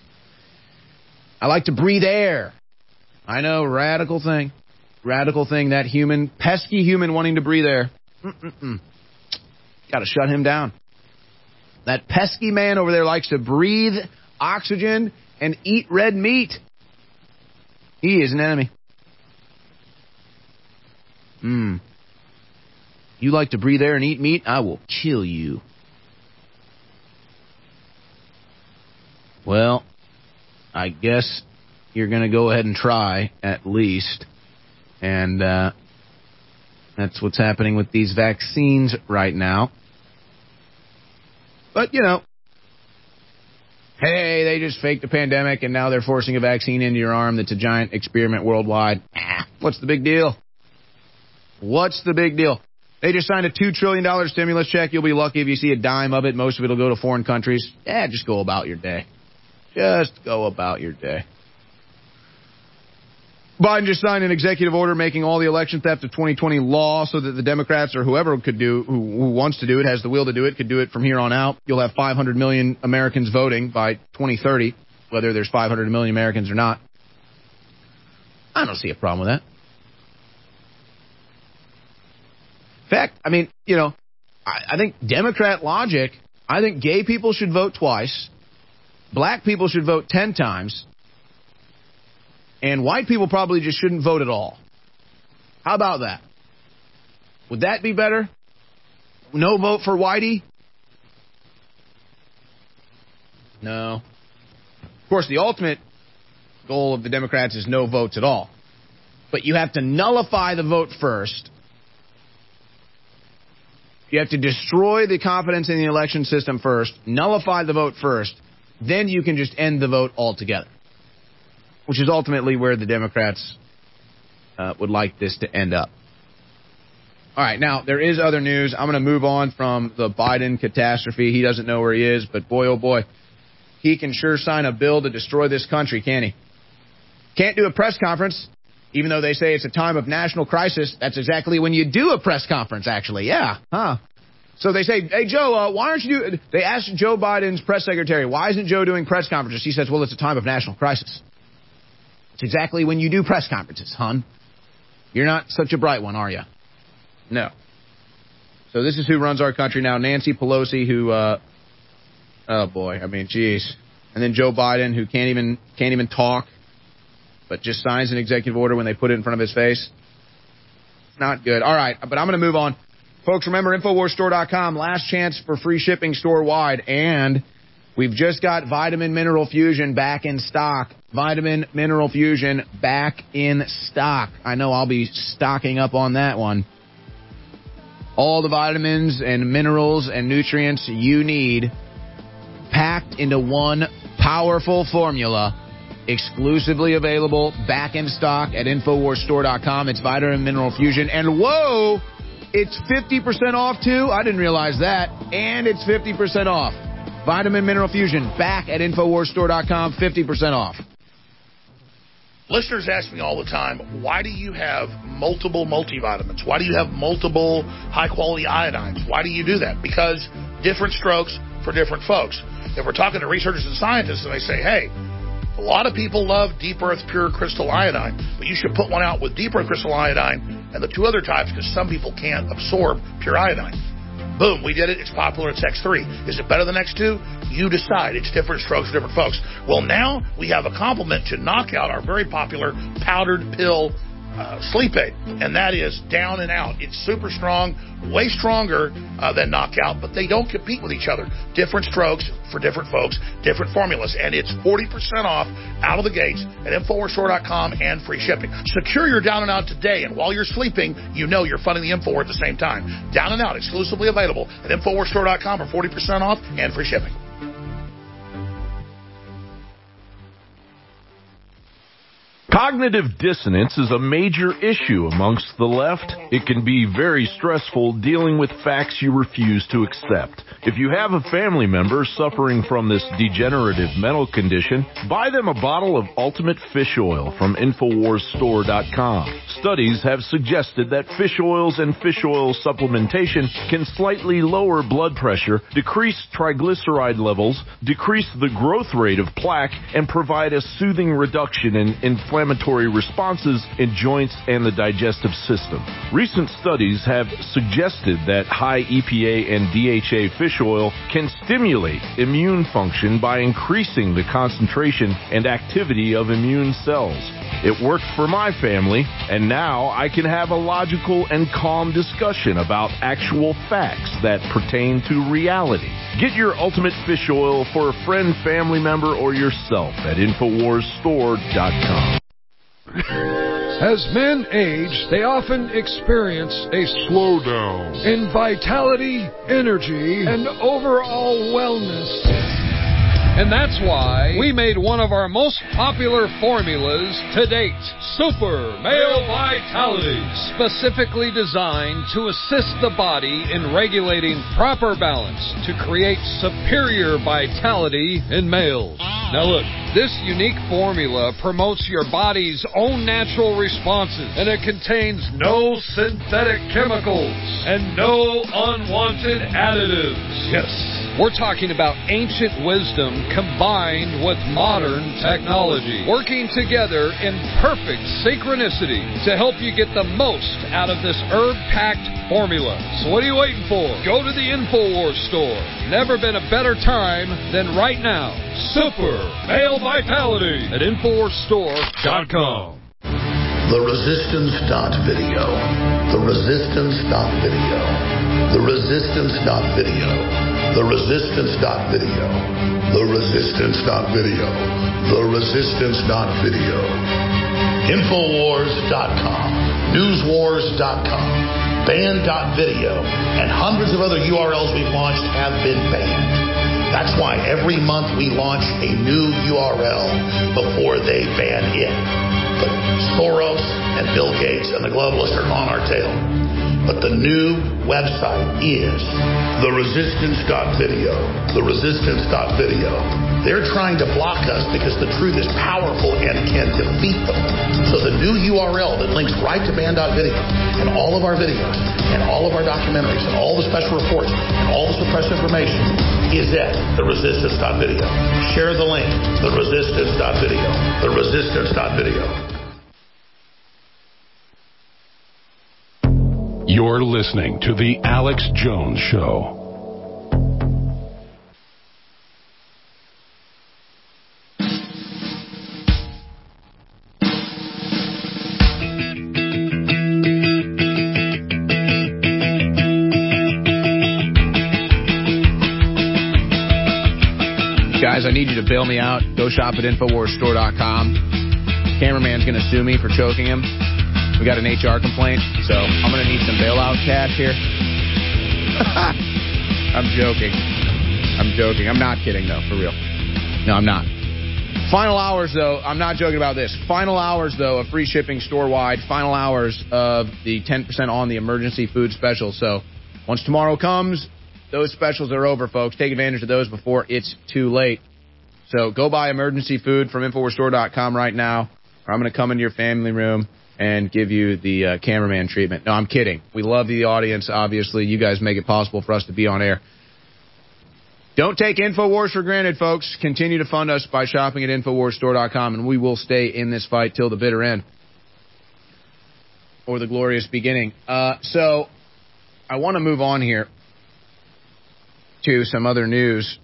I like to breathe air. I know, radical thing. Radical thing, that human, pesky human wanting to breathe air. Got to shut him down. That pesky man over there likes to breathe oxygen and eat red meat. He is an enemy. You like to breathe air and eat meat? I will kill you. Well, I guess you're going to go ahead and try, at least. And that's what's happening with these vaccines right now. But, you know, hey, they just faked the pandemic and now they're forcing a vaccine into your arm that's a giant experiment worldwide. What's the big deal? What's the big deal? They just signed a $2 trillion stimulus check. You'll be lucky if you see a dime of it. Most of it will go to foreign countries. Just go about your day. Just go about your day. Biden just signed an executive order making all the election theft of 2020 law so that the Democrats or whoever could do, who wants to do it, has the will to do it, could do it from here on out. You'll have 500 million Americans voting by 2030, whether there's 500 million Americans or not. I don't see a problem with that. In fact, I mean, you know, I think Democrat logic, I think gay people should vote twice, black people should vote 10 times, and white people probably just shouldn't vote at all. How about that? Would that be better? No vote for whitey? No. Of course, the ultimate goal of the Democrats is no votes at all. But you have to nullify the vote first. You have to destroy the confidence in the election system first, nullify the vote first, then you can just end the vote altogether, which is ultimately where the Democrats would like this to end up. All right, now, there is other news. I'm going to move on from the Biden catastrophe. He doesn't know where he is, but boy, oh boy, he can sure sign a bill to destroy this country, can't he? Can't do a press conference, even though they say it's a time of national crisis. That's exactly when you do a press conference, actually. Yeah, huh? So they say, hey, Joe, why aren't you do... They asked Joe Biden's press secretary, why isn't Joe doing press conferences? He says, well, it's a time of national crisis. It's exactly when you do press conferences, hon. You're not such a bright one, are you? No. So this is who runs our country now. Nancy Pelosi, who, oh boy, I mean, geez. And then Joe Biden, who can't even talk. but just signs an executive order when they put it in front of his face. Not good. All right, but I'm going to move on. Folks, remember, InfoWarsStore.com, last chance for free shipping store-wide, and we've just got Vitamin Mineral Fusion back in stock. Vitamin Mineral Fusion back in stock. I know I'll be stocking up on that one. All the vitamins and minerals and nutrients you need packed into one powerful formula, exclusively available, back in stock at InfoWarsStore.com. It's Vitamin Mineral Fusion. And whoa, it's 50% off too. I didn't realize that. And it's 50% off. Vitamin Mineral Fusion back at InfoWarsStore.com, 50% off. Listeners ask me all the time, why do you have multiple multivitamins? Why do you have multiple high-quality iodines? Why do you do that? Because different strokes for different folks. If we're talking to researchers and scientists and they say, hey, a lot of people love Deep Earth Pure Crystal Iodine, but you should put one out with Deep Earth Crystal Iodine and the two other types because some people can't absorb pure iodine. Boom, we did it. It's popular. It's X3. Is it better than X2? You decide. It's different strokes for different folks. Well, now we have a complement to Knockout, our very popular powdered pill sleep aid, and that is Down and Out. It's super strong, way stronger than Knockout, but they don't compete with each other. Different strokes for different folks, different formulas, and it's 40% off out of the gates at InfoWarsStore.com and free shipping. Secure your Down and Out today, and while you're sleeping, you know you're funding the InfoWars at the same time. Down and Out, exclusively available at InfoWarsStore.com for 40% off and free shipping. Cognitive dissonance is a major issue amongst the left. It can be very stressful dealing with facts you refuse to accept. If you have a family member suffering from this degenerative mental condition, buy them a bottle of Ultimate Fish Oil from InfoWarsStore.com. Studies have suggested that fish oils and fish oil supplementation can slightly lower blood pressure, decrease triglyceride levels, decrease the growth rate of plaque, and provide a soothing reduction in inflammatory responses in joints and the digestive system. Recent studies have suggested that high EPA and DHA fish oil can stimulate immune function by increasing the concentration and activity of immune cells. It worked for my family, and now I can have a logical and calm discussion about actual facts that pertain to reality. Get your Ultimate Fish Oil for a friend, family member, or yourself at InfoWarsStore.com. As men age, they often experience a slowdown in vitality, energy, and overall wellness. And that's why we made one of our most popular formulas to date, Super Male Vitality, specifically designed to assist the body in regulating proper balance to create superior vitality in males. Now look, this unique formula promotes your body's own natural responses, and it contains no synthetic chemicals and no unwanted additives. Yes, we're talking about ancient wisdom combined with modern technology, working together in perfect synchronicity to help you get the most out of this herb-packed formula. So what are you waiting for? Go to the InfoWars store. Never been a better time than right now. Super Male Vitality at InfoWarsStore.com. The Resistance.video. The Resistance.video. The Resistance.video. The Resistance.video. The Resistance.video. The Resistance.video. Infowars.com. Newswars.com. Banned.video. And hundreds of other URLs we've launched have been banned. That's why every month we launch a new URL before they ban it. But Soros and Bill Gates and the globalists are on our tail. But the new website is theresistance.video. Theresistance.video. They're trying to block us because the truth is powerful and can defeat them. So the new URL that links right to banned.video and all of our videos and all of our documentaries and all the special reports and all the suppressed information is at theresistance.video. Share the link, theresistance.video. Theresistance.video. You're listening to The Alex Jones Show. Guys, I need you to bail me out. Go shop at InfoWarsStore.com. Cameraman's going to sue me for choking him. We got an HR complaint, so I'm going to need some bailout cash here. I'm joking. I'm not kidding, though, for real. No, I'm not. Final hours, though. I'm not joking about this. Final hours, though, of free shipping store-wide. Final hours of the 10% on the emergency food special. So once tomorrow comes, those specials are over, folks. Take advantage of those before it's too late. So go buy emergency food from InfoWarsStore.com right now, or I'm going to come into your family room and give you the cameraman treatment. No, I'm kidding. We love the audience, obviously. You guys make it possible for us to be on air. Don't take InfoWars for granted, folks. Continue to fund us by shopping at InfoWarsStore.com, and we will stay in this fight till the bitter end, or the glorious beginning. So I want to move on here to some other news.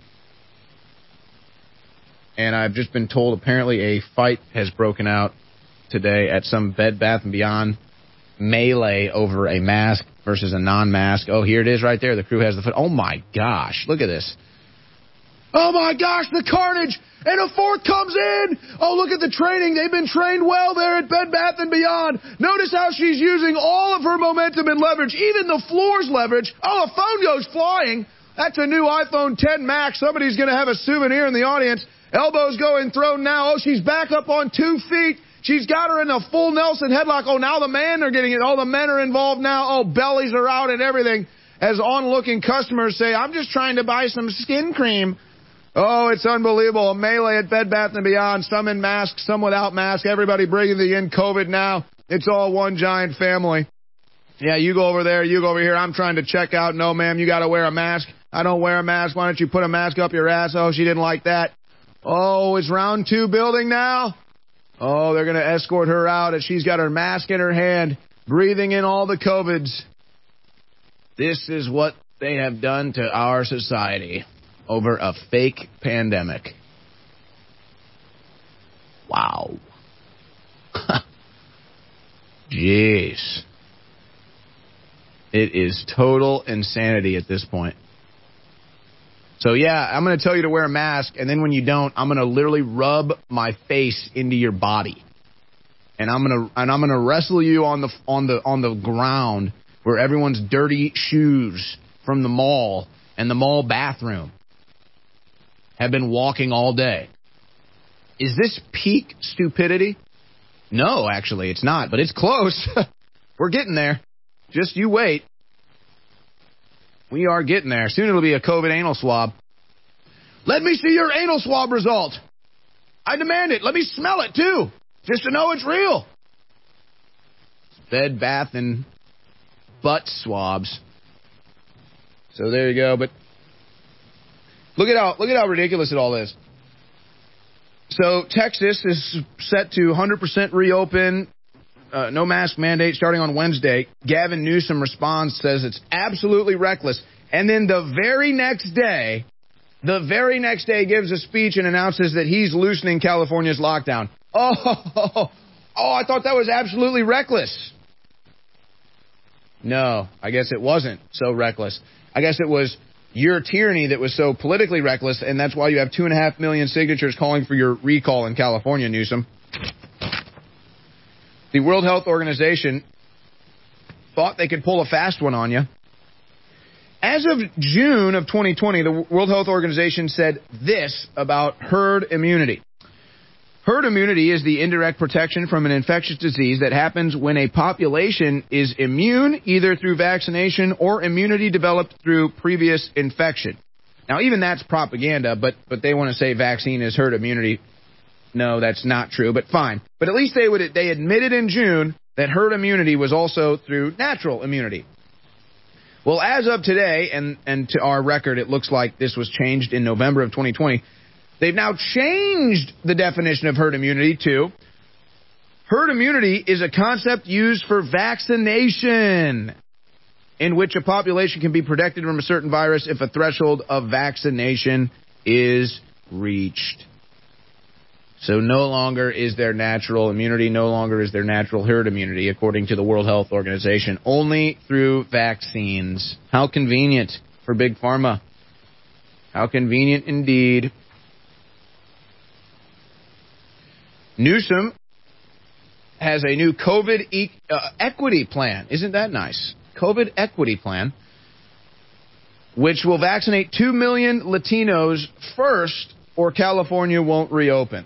And I've just been told apparently a fight has broken out today at some Bed Bath & Beyond melee over a mask versus a non-mask. Oh, here it is right there. The crew has the foot. Oh, my gosh. Look at this. Oh, my gosh, the carnage. And a fourth comes in. Oh, look at the training. They've been trained well there at Bed Bath & Beyond. Notice how she's using all of her momentum and leverage, even the floor's leverage. Oh, a phone goes flying. That's a new iPhone 10 Max. Somebody's going to have a souvenir in the audience. Elbows going thrown now. Oh, she's back up on 2 feet. She's got her in a full Nelson headlock. Oh, now the men are getting it. Oh, the men are involved now. Oh, bellies are out and everything. As on-looking customers say, I'm just trying to buy some skin cream. Oh, it's unbelievable. A melee at Bed Bath & Beyond. Some in masks, some without masks. Everybody breathing in COVID now. It's all one giant family. Yeah, you go over there. You go over here. I'm trying to check out. No, ma'am, you got to wear a mask. I don't wear a mask. Why don't you put a mask up your ass? Oh, she didn't like that. Oh, it's round 2 building now. Oh, they're going to escort her out as she's got her mask in her hand, breathing in all the COVIDs. This is what they have done to our society over a fake pandemic. Wow. Jeez. It is total insanity at this point. So, yeah, I'm going to tell you to wear a mask, and then when you don't, I'm going to literally rub my face into your body. And I'm going to wrestle you on the ground where everyone's dirty shoes from the mall and the mall bathroom have been walking all day. Is this peak stupidity? No, actually, it's not, but it's close. We're getting there. Just you wait. We are getting there. Soon it'll be a COVID anal swab. Let me see your anal swab result. I demand it. Let me smell it, too, just to know it's real. Bed, bath, and butt swabs. So there you go. But look at how ridiculous it all is. So Texas is set to 100% reopen. No mask mandate starting on Wednesday. Gavin Newsom responds, says it's absolutely reckless. And then the very next day gives a speech and announces that he's loosening California's lockdown. Oh, I thought that was absolutely reckless. No, I guess it wasn't so reckless. I guess it was your tyranny that was so politically reckless, and that's why you have 2.5 million signatures calling for your recall in California, Newsom. The World Health Organization thought they could pull a fast one on you. As of June of 2020, the World Health Organization said this about herd immunity. Herd immunity is the indirect protection from an infectious disease that happens when a population is immune either through vaccination or immunity developed through previous infection. Now, even that's propaganda, but they want to say vaccine is herd immunity. No, that's not true, but fine. But at least they admitted in June that herd immunity was also through natural immunity. Well, as of today, and to our record, it looks like this was changed in November of 2020, they've now changed the definition of herd immunity to herd immunity is a concept used for vaccination in which a population can be protected from a certain virus if a threshold of vaccination is reached. So no longer is there natural immunity, no longer is there natural herd immunity, according to the World Health Organization, only through vaccines. How convenient for Big Pharma. How convenient indeed. Newsom has a new COVID equity plan. Isn't that nice? COVID equity plan, which will vaccinate 2 million Latinos first, or California won't reopen.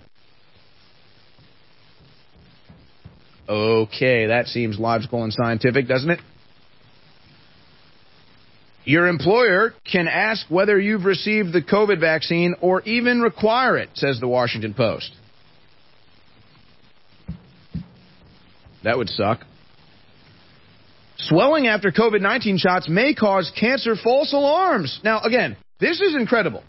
Okay, that seems logical and scientific, doesn't it? Your employer can ask whether you've received the COVID vaccine or even require it, says the Washington Post. That would suck. Swelling after COVID-19 shots may cause cancer. False alarms. Now, again, this is incredible.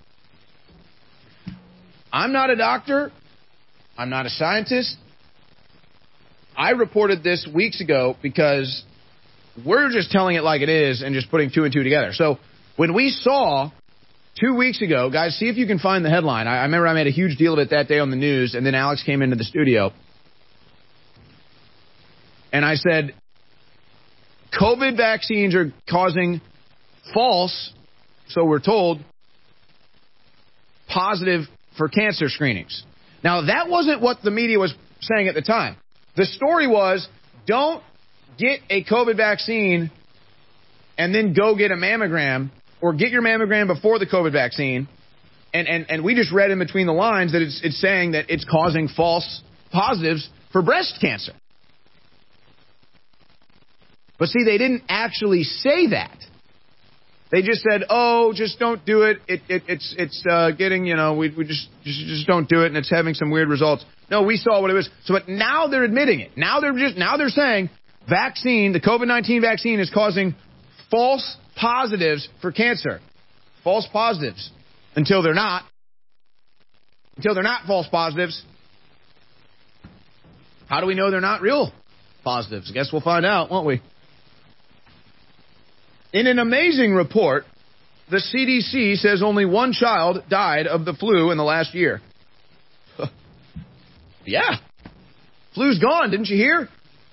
I'm not a doctor. I'm not a scientist. I reported this weeks ago because we're just telling it like it is and just putting two and two together. So when we saw 2 weeks ago, guys, see if you can find the headline. I remember I made a huge deal of it that day on the news, and then Alex came into the studio. And I said, COVID vaccines are causing false, so we're told, positive for cancer screenings. Now, that wasn't what the media was saying at the time. The story was, don't get a COVID vaccine and then go get a mammogram, or get your mammogram before the COVID vaccine. And we just read in between the lines that it's saying that it's causing false positives for breast cancer. But see, they didn't actually say that. They just said, "Oh, just don't do it. It's getting, we just don't do it, and it's having some weird results." No, we saw what it was. So, but now they're admitting it. Now they're saying the COVID-19 vaccine is causing false positives for cancer. False positives until they're not. Until they're not false positives. How do we know they're not real positives? I guess we'll find out, won't we? In an amazing report, the CDC says only one child died of the flu in the last year. Yeah. Flu's gone, didn't you hear?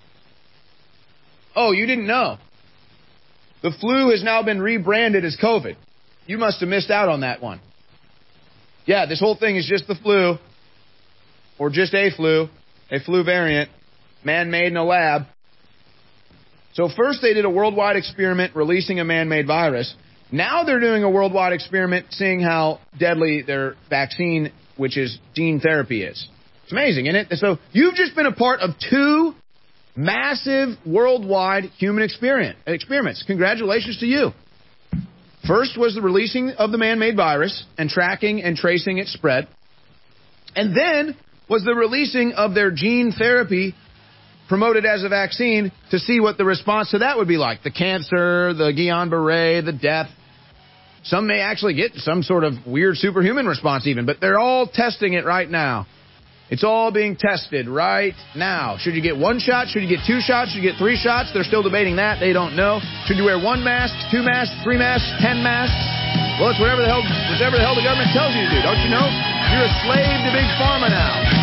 Oh, you didn't know. The flu has now been rebranded as COVID. You must have missed out on that one. Yeah, this whole thing is just the flu, or just a flu variant, man-made in a lab. So first they did a worldwide experiment releasing a man-made virus. Now they're doing a worldwide experiment seeing how deadly their vaccine, which is gene therapy, is. It's amazing, isn't it? So you've just been a part of 2 massive worldwide human experiments. Congratulations to you. First was the releasing of the man-made virus and tracking and tracing its spread. And then was the releasing of their gene therapy promoted as a vaccine to see what the response to that would be like. The cancer, the Guillain-Barré, the death. Some may actually get some sort of weird superhuman response even, but they're all testing it right now. It's all being tested right now. Should you get 1 shot? Should you get 2 shots? Should you get 3 shots? They're still debating that. They don't know. Should you wear 1 mask, 2 masks, 3 masks, 10 masks? Well, it's whatever the hell the government tells you to do. Don't you know? You're a slave to Big Pharma now.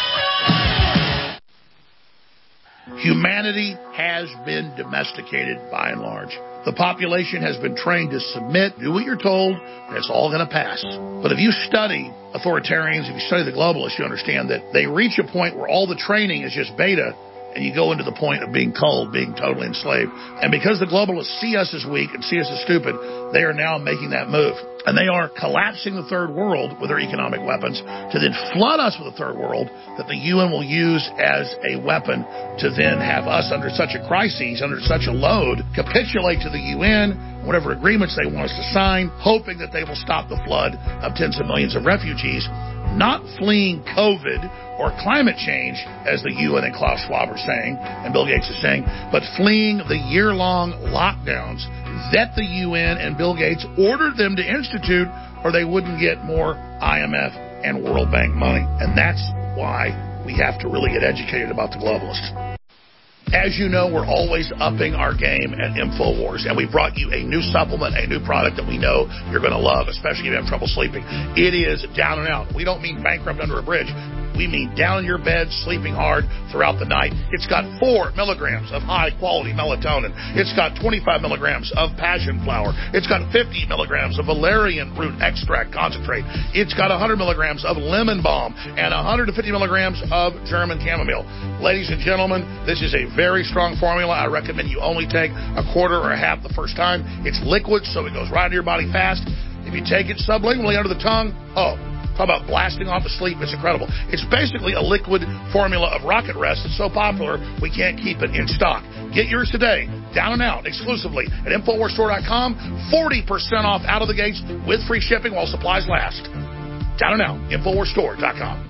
Humanity has been domesticated by and large. The population has been trained to submit, do what you're told, and it's all going to pass. But if you study authoritarians, if you study the globalists, you understand that they reach a point where all the training is just beta, and you go into the point of being culled, being totally enslaved. And because the globalists see us as weak and see us as stupid, they are now making that move. And they are collapsing the third world with their economic weapons to then flood us with a third world that the UN will use as a weapon to then have us under such a crisis, under such a load, capitulate to the UN, whatever agreements they want us to sign, hoping that they will stop the flood of tens of millions of refugees, not fleeing COVID or climate change, as the UN and Klaus Schwab are saying, and Bill Gates is saying, but fleeing the year-long lockdowns that the UN and Bill Gates ordered them to institute, or they wouldn't get more IMF and World Bank money. And that's why we have to really get educated about the globalists. As you know, we're always upping our game at InfoWars, and we brought you a new supplement, a new product that we know you're going to love, especially if you have trouble sleeping. It is down and out. We don't mean bankrupt under a bridge. we mean down in your bed, sleeping hard throughout the night. It's got 4 milligrams of high-quality melatonin. It's got 25 milligrams of passion flower. It's got 50 milligrams of valerian root extract concentrate. It's got 100 milligrams of lemon balm and 150 milligrams of German chamomile. Ladies and gentlemen, this is a very strong formula. I recommend you only take a quarter or a half the first time. It's liquid, so it goes right into your body fast. If you take it sublingually under the tongue, talk about blasting off to sleep. It's incredible. It's basically a liquid formula of Rocket Rest. It's so popular, we can't keep it in stock. Get yours today, down and out, exclusively at InfoWarsStore.com. 40% off out of the gates with free shipping while supplies last. Down and out, InfoWarsStore.com.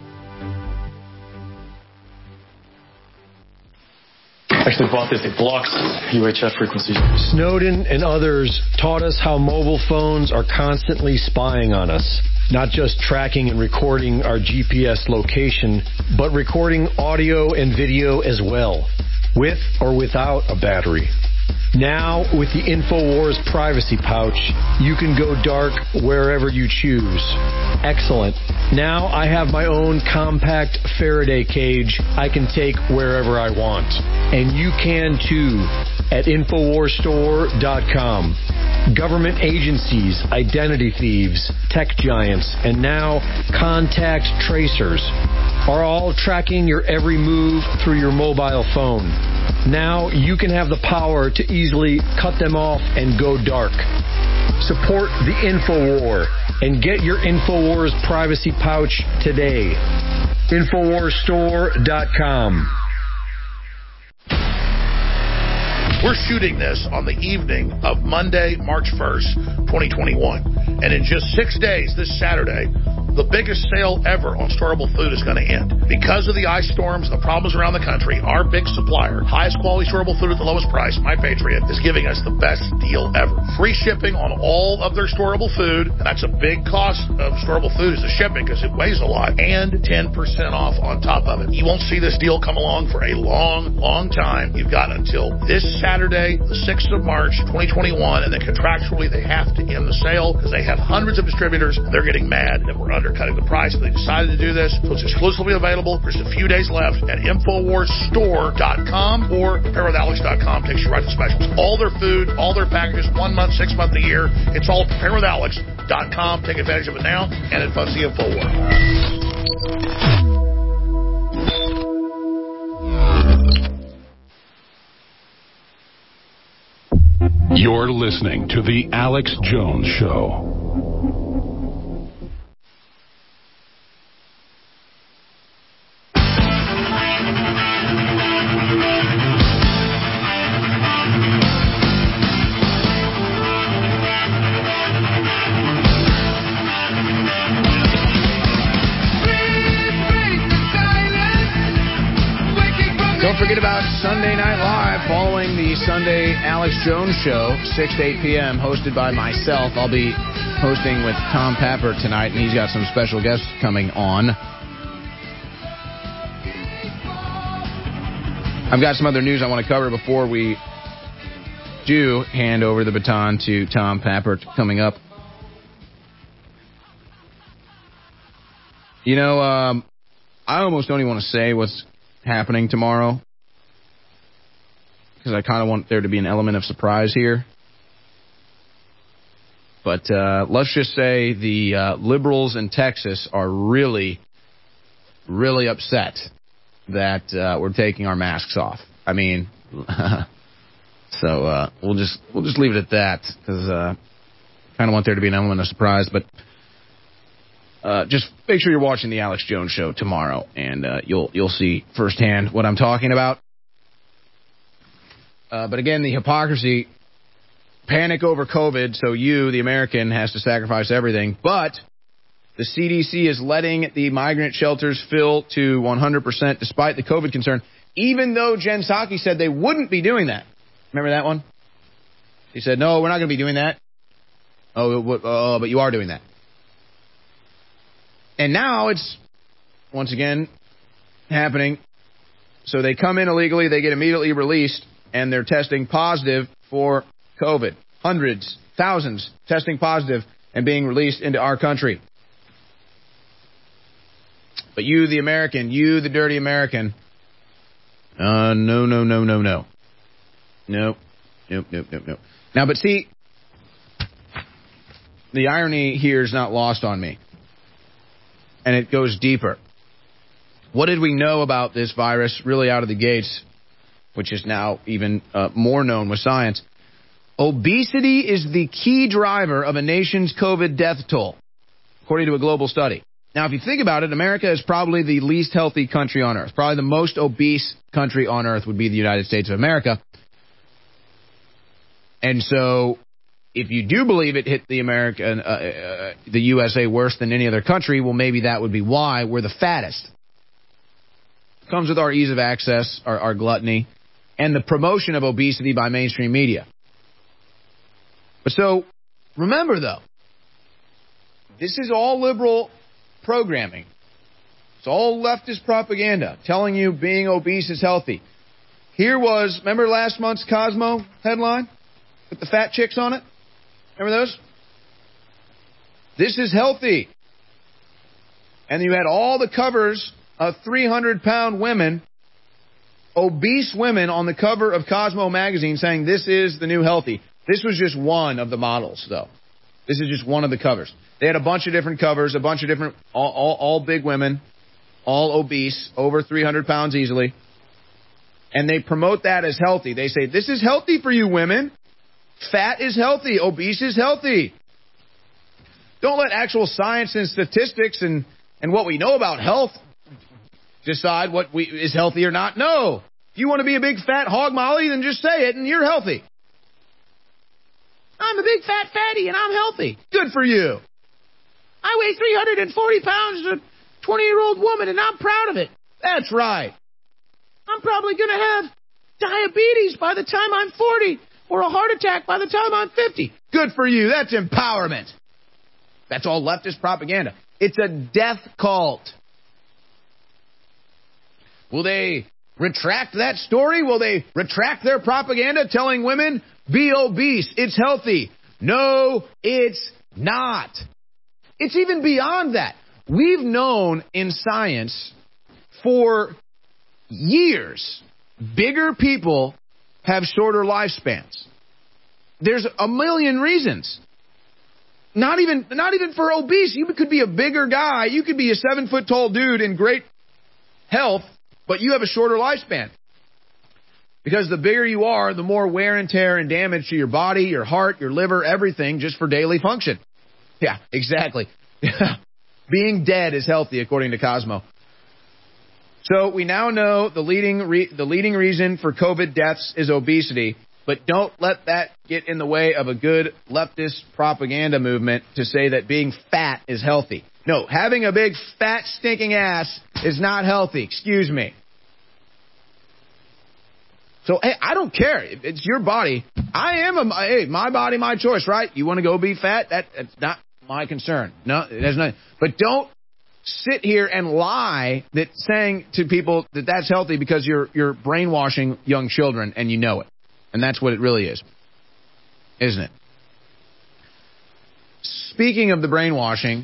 Actually bought this. It blocks UHF frequencies. Snowden and others taught us how mobile phones are constantly spying on us. Not just tracking and recording our GPS location, but recording audio and video as well, with or without a battery. Now, with the InfoWars Privacy Pouch, you can go dark wherever you choose. Excellent. Now I have my own compact Faraday cage I can take wherever I want. And you can too at InfoWarsStore.com. Government agencies, identity thieves, tech giants, and now contact tracers are all tracking your every move through your mobile phone. Now you can have the power to easily cut them off and go dark. Support the InfoWar and get your InfoWars Privacy Pouch today. InfoWarsStore.com. We're shooting this on the evening of Monday, March 1st, 2021. And in just 6 days, this Saturday, the biggest sale ever on storable food is going to end. Because of the ice storms and the problems around the country, our big supplier, highest quality storable food at the lowest price, My Patriot, is giving us the best deal ever. Free shipping on all of their storable food, and that's a big cost of storable food is the shipping because it weighs a lot, and 10% off on top of it. You won't see this deal come along for a long, long time. You've got until this Saturday, the 6th of March, 2021, and then contractually they have to end the sale because they have hundreds of distributors, and they're getting mad that we're undercutting the price. They decided to do this, so it's exclusively available. There's a few days left at InfoWarsStore.com or PrepareWithAlex.com. Takes you right to specials. All their food, all their packages, 1 month, 6 month, a year. It's all at PrepareWithAlex.com. Take advantage of it now, and it funds the InfoWar. You're listening to The Alex Jones Show. Don't forget about Sunday Night Live following the Sunday Alex Jones Show, 6 to 8 p.m., hosted by myself. I'll be hosting with Tom Papper tonight, and he's got some special guests coming on. I've got some other news I want to cover before we do hand over the baton to Tom Papper coming up. You know, I almost don't even want to say what's happening tomorrow because I kind of want there to be an element of surprise here. But let's just say the liberals in Texas are really, really upset that we're taking our masks off. I mean, so we'll just leave it at that because kind of want there to be an element of surprise. But just make sure you're watching the Alex Jones Show tomorrow, and you'll see firsthand what I'm talking about. But again, the hypocrisy, panic over COVID, so you, the American, has to sacrifice everything. But the CDC is letting the migrant shelters fill to 100% despite the COVID concern, even though Jen Psaki said they wouldn't be doing that. Remember that one? He said, no, we're not going to be doing that. Oh, but you are doing that. And now it's, once again, happening. So they come in illegally, they get immediately released, and they're testing positive for COVID. Hundreds, thousands testing positive and being released into our country. But you, the American, you, the dirty American, no. Nope. Now, but see, the irony here is not lost on me. And it goes deeper. What did we know about this virus really out of the gates, which is now even more known with science? Obesity is the key driver of a nation's COVID death toll, according to a global study. Now, if you think about it, America is probably the least healthy country on earth. Probably the most obese country on earth would be the United States of America. And so, if you do believe it hit the USA worse than any other country, well, maybe that would be why we're the fattest. It comes with our ease of access, our gluttony, and the promotion of obesity by mainstream media. But so, remember though, this is all liberal programming. It's all leftist propaganda telling you being obese is healthy. Here was, remember last month's Cosmo headline with the fat chicks on it? Remember those? This is healthy. And you had all the covers of 300-pound women, obese women on the cover of Cosmo magazine saying this is the new healthy. This was just one of the models, though. This is just one of the covers. They had a bunch of different covers, a bunch of different, all big women, all obese, over 300 pounds easily. And they promote that as healthy. They say, this is healthy for you women. Fat is healthy. Obese is healthy. Don't let actual science and statistics and what we know about health decide what is healthy or not. No. If you want to be a big fat hog molly, then just say it and you're healthy. I'm a big fat fatty and I'm healthy. Good for you. I weigh 340 pounds as a 20-year-old woman and I'm proud of it. That's right. I'm probably going to have diabetes by the time I'm 40 or a heart attack by the time I'm 50. Good for you. That's empowerment. That's all leftist propaganda. It's a death cult. Will they retract that story? Will they retract their propaganda telling women, be obese, it's healthy? No, it's not. It's even beyond that. We've known in science for years, bigger people have shorter lifespans. There's a million reasons. Not even for obese. You could be a bigger guy. You could be a 7-foot-tall dude in great health, but you have a shorter lifespan. Because the bigger you are, the more wear and tear and damage to your body, your heart, your liver, everything, just for daily function. Yeah, exactly. Being dead is healthy, according to Cosmo. So we now know the leading reason for COVID deaths is obesity, but don't let that get in the way of a good leftist propaganda movement to say that being fat is healthy. No, having a big, fat, stinking ass is not healthy. Excuse me. So, hey, I don't care. It's your body. My body, my choice, right? You want to go be fat? That's not my concern. No, it has nothing. But don't sit here and lie that saying to people that that's healthy because you're brainwashing young children and you know it. And that's what it really is. Isn't it? Speaking of the brainwashing,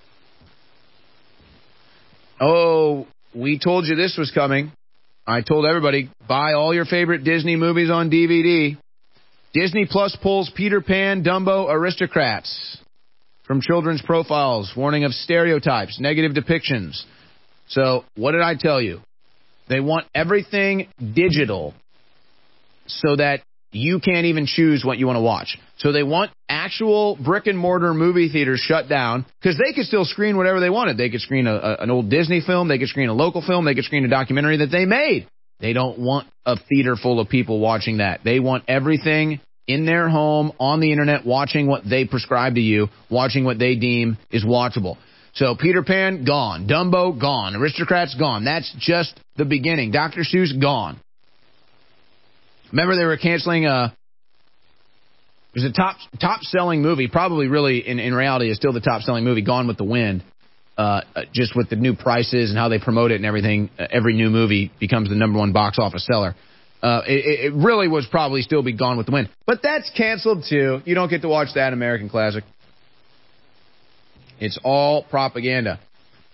we told you this was coming. I told everybody, buy all your favorite Disney movies on DVD. Disney Plus pulls Peter Pan, Dumbo, Aristocrats from children's profiles, warning of stereotypes, negative depictions. So, what did I tell you? They want everything digital so that you can't even choose what you want to watch. So they want actual brick-and-mortar movie theaters shut down because they could still screen whatever they wanted. They could screen an old Disney film. They could screen a local film. They could screen a documentary that they made. They don't want a theater full of people watching that. They want everything in their home, on the internet, watching what they prescribe to you, watching what they deem is watchable. So Peter Pan, gone. Dumbo, gone. Aristocrats, gone. That's just the beginning. Dr. Seuss, gone. Remember they were canceling it was a top-selling movie, probably really in reality is still the top-selling movie, Gone with the Wind, just with the new prices and how they promote it and everything. Every new movie becomes the number one box office seller. It really was probably still be Gone with the Wind. But that's canceled, too. You don't get to watch that American classic. It's all propaganda.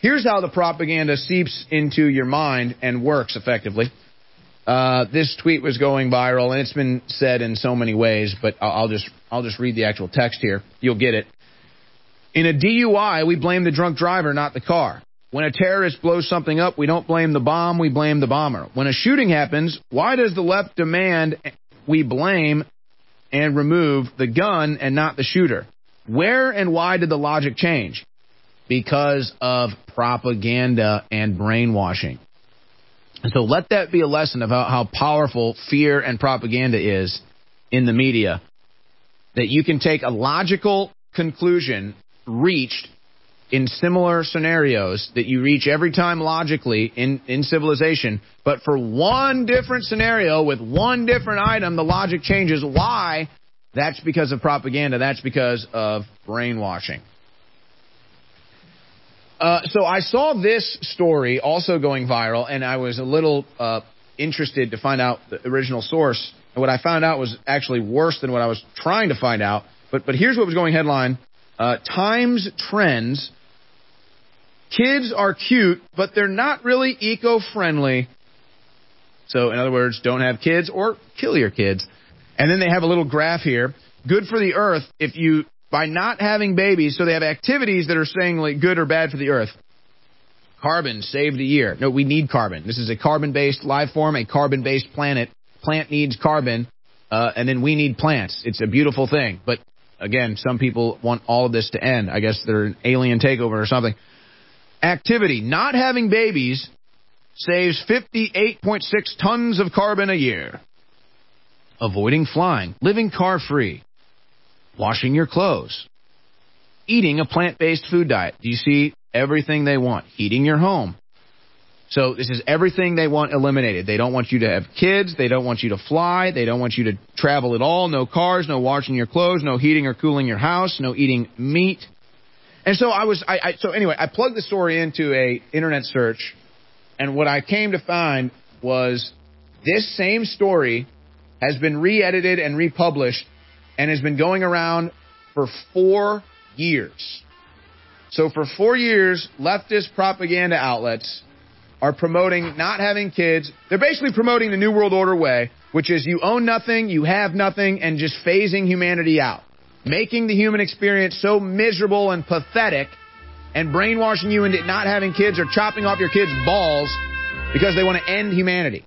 Here's how the propaganda seeps into your mind and works effectively. This tweet was going viral, and it's been said in so many ways, but I'll just read the actual text here. You'll get it. In a DUI, we blame the drunk driver, not the car. When a terrorist blows something up, we don't blame the bomb, we blame the bomber. When a shooting happens, why does the left demand we blame and remove the gun and not the shooter? Where and why did the logic change? Because of propaganda and brainwashing. And so let that be a lesson of how powerful fear and propaganda is in the media. That you can take a logical conclusion reached in similar scenarios that you reach every time logically in civilization, but for one different scenario with one different item, the logic changes. Why? That's because of propaganda. That's because of brainwashing. So I saw this story also going viral, and I was a little interested to find out the original source. And what I found out was actually worse than what I was trying to find out. But here's what was going headline. Times trends. Kids are cute, but they're not really eco-friendly. So, in other words, don't have kids or kill your kids. And then they have a little graph here. Good for the earth if you... by not having babies, so they have activities that are saying like good or bad for the earth. Carbon saved a year. No, we need carbon. This is a carbon-based life form, a carbon-based planet. Plant needs carbon, and then we need plants. It's a beautiful thing. But, again, some people want all of this to end. I guess they're an alien takeover or something. Activity. Not having babies saves 58.6 tons of carbon a year. Avoiding flying. Living car-free. Washing your clothes. Eating a plant-based food diet. Do you see everything they want? Heating your home. So this is everything they want eliminated. They don't want you to have kids. They don't want you to fly. They don't want you to travel at all. No cars, no washing your clothes, no heating or cooling your house, no eating meat. And so I plugged the story into a internet search, and what I came to find was this same story has been re-edited and republished and has been going around for 4 years. So for 4 years, leftist propaganda outlets are promoting not having kids. They're basically promoting the New World Order way, which is you own nothing, you have nothing, and just phasing humanity out. Making the human experience so miserable and pathetic and brainwashing you into not having kids or chopping off your kids' balls because they want to end humanity.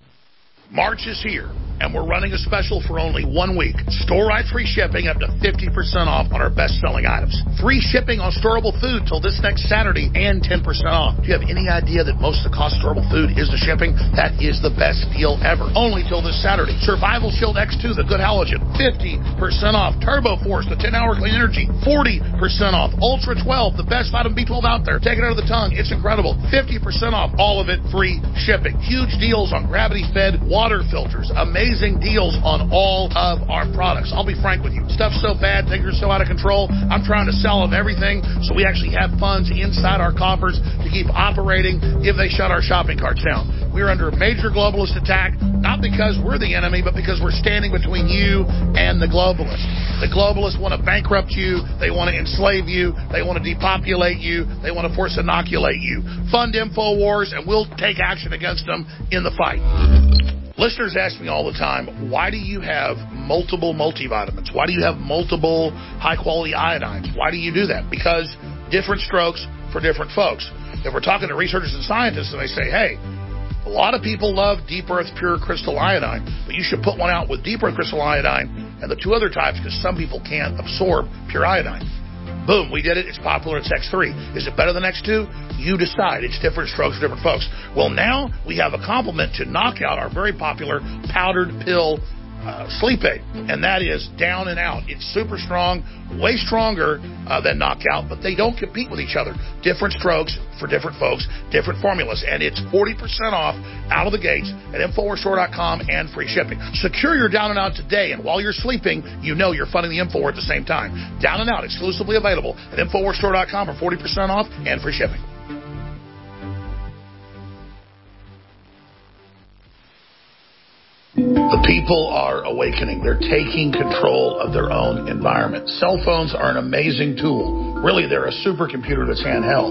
March is here, and we're running a special for only 1 week. Store-wide free shipping up to 50% off on our best-selling items. Free shipping on storable food till this next Saturday and 10% off. Do you have any idea that most of the cost of storable food is the shipping? That is the best deal ever. Only till this Saturday. Survival Shield X2, the good halogen, 50% off. Turbo Force, the 10-hour clean energy, 40% off. Ultra 12, the best vitamin B12 out there. Take it out of the tongue. It's incredible. 50% off. All of it free shipping. Huge deals on gravity-fed water filters. Amazing deals on all of our products. I'll be frank with you. Stuff's so bad, things are so out of control. I'm trying to sell them everything so we actually have funds inside our coffers to keep operating if they shut our shopping carts down. We're under a major globalist attack, not because we're the enemy, but because we're standing between you and the globalists. The globalists want to bankrupt you. They want to enslave you. They want to depopulate you. They want to force inoculate you. Fund InfoWars, and we'll take action against them in the fight. Listeners ask me all the time, why do you have multiple multivitamins? Why do you have multiple high-quality iodines? Why do you do that? Because different strokes for different folks. If we're talking to researchers and scientists and they say, hey, a lot of people love Deep Earth Pure Crystal Iodine, but you should put one out with Deep Earth Crystal Iodine and the two other types because some people can't absorb pure iodine. Boom, we did it. It's popular. It's X3. Is it better than X2? You decide. It's different strokes for different folks. Well, now we have a complement to knock out our very popular powdered pill sleep aid, and that is Down and Out. It's super strong, way stronger than Knockout, but they don't compete with each other. Different strokes for different folks, different formulas, and it's 40% off out of the gates at InfoWarsStore.com and free shipping. Secure your Down and Out today, and while you're sleeping, you know you're funding the InfoWars at the same time. Down and Out, exclusively available at InfoWarsStore.com for 40% off and free shipping. The people are awakening. They're taking control of their own environment. Cell phones are an amazing tool. Really, they're a supercomputer that's handheld.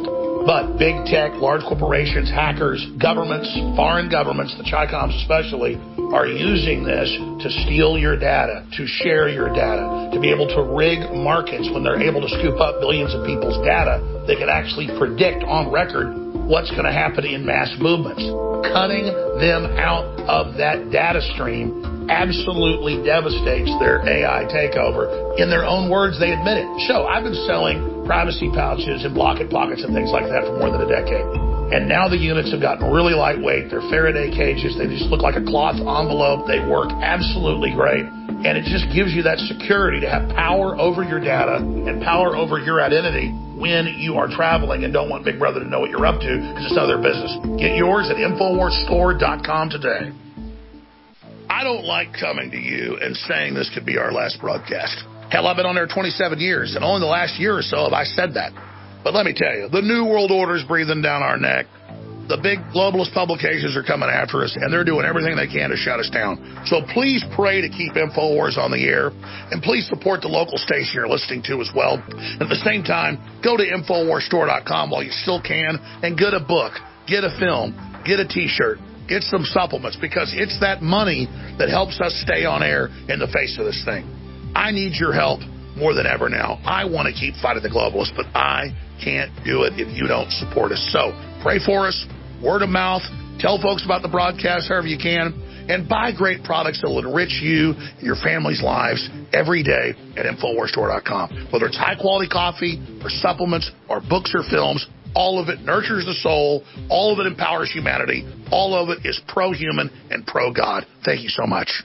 But big tech, large corporations, hackers, governments, foreign governments, the Chi-Coms especially, are using this to steal your data, to share your data, to be able to rig markets when they're able to scoop up billions of people's data. They can actually predict on record what's going to happen in mass movements. Cutting them out of that data stream absolutely devastates their AI takeover. In their own words, they admit it. So I've been selling privacy pouches and Blocket Pockets and things like that for more than a decade. And now the units have gotten really lightweight. They're Faraday cages. They just look like a cloth envelope. They work absolutely great. And it just gives you that security to have power over your data and power over your identity when you are traveling and don't want Big Brother to know what you're up to because it's none of their business. Get yours at InfoWarsStore.com today. I don't like coming to you and saying this could be our last broadcast. Hell, I've been on there 27 years, and only the last year or so have I said that. But let me tell you, the New World Order is breathing down our neck. The big globalist publications are coming after us, and they're doing everything they can to shut us down. So please pray to keep InfoWars on the air, and please support the local station you're listening to as well. At the same time, go to InfoWarsStore.com while you still can, and get a book, get a film, get a T-shirt, get some supplements, because it's that money that helps us stay on air in the face of this thing. I need your help more than ever now. I want to keep fighting the globalists, but I can't do it if you don't support us. So pray for us, word of mouth, tell folks about the broadcast however you can, and buy great products that will enrich you and your family's lives every day at InfoWarsStore.com. Whether it's high-quality coffee or supplements or books or films, all of it nurtures the soul, all of it empowers humanity, all of it is pro-human and pro-God. Thank you so much.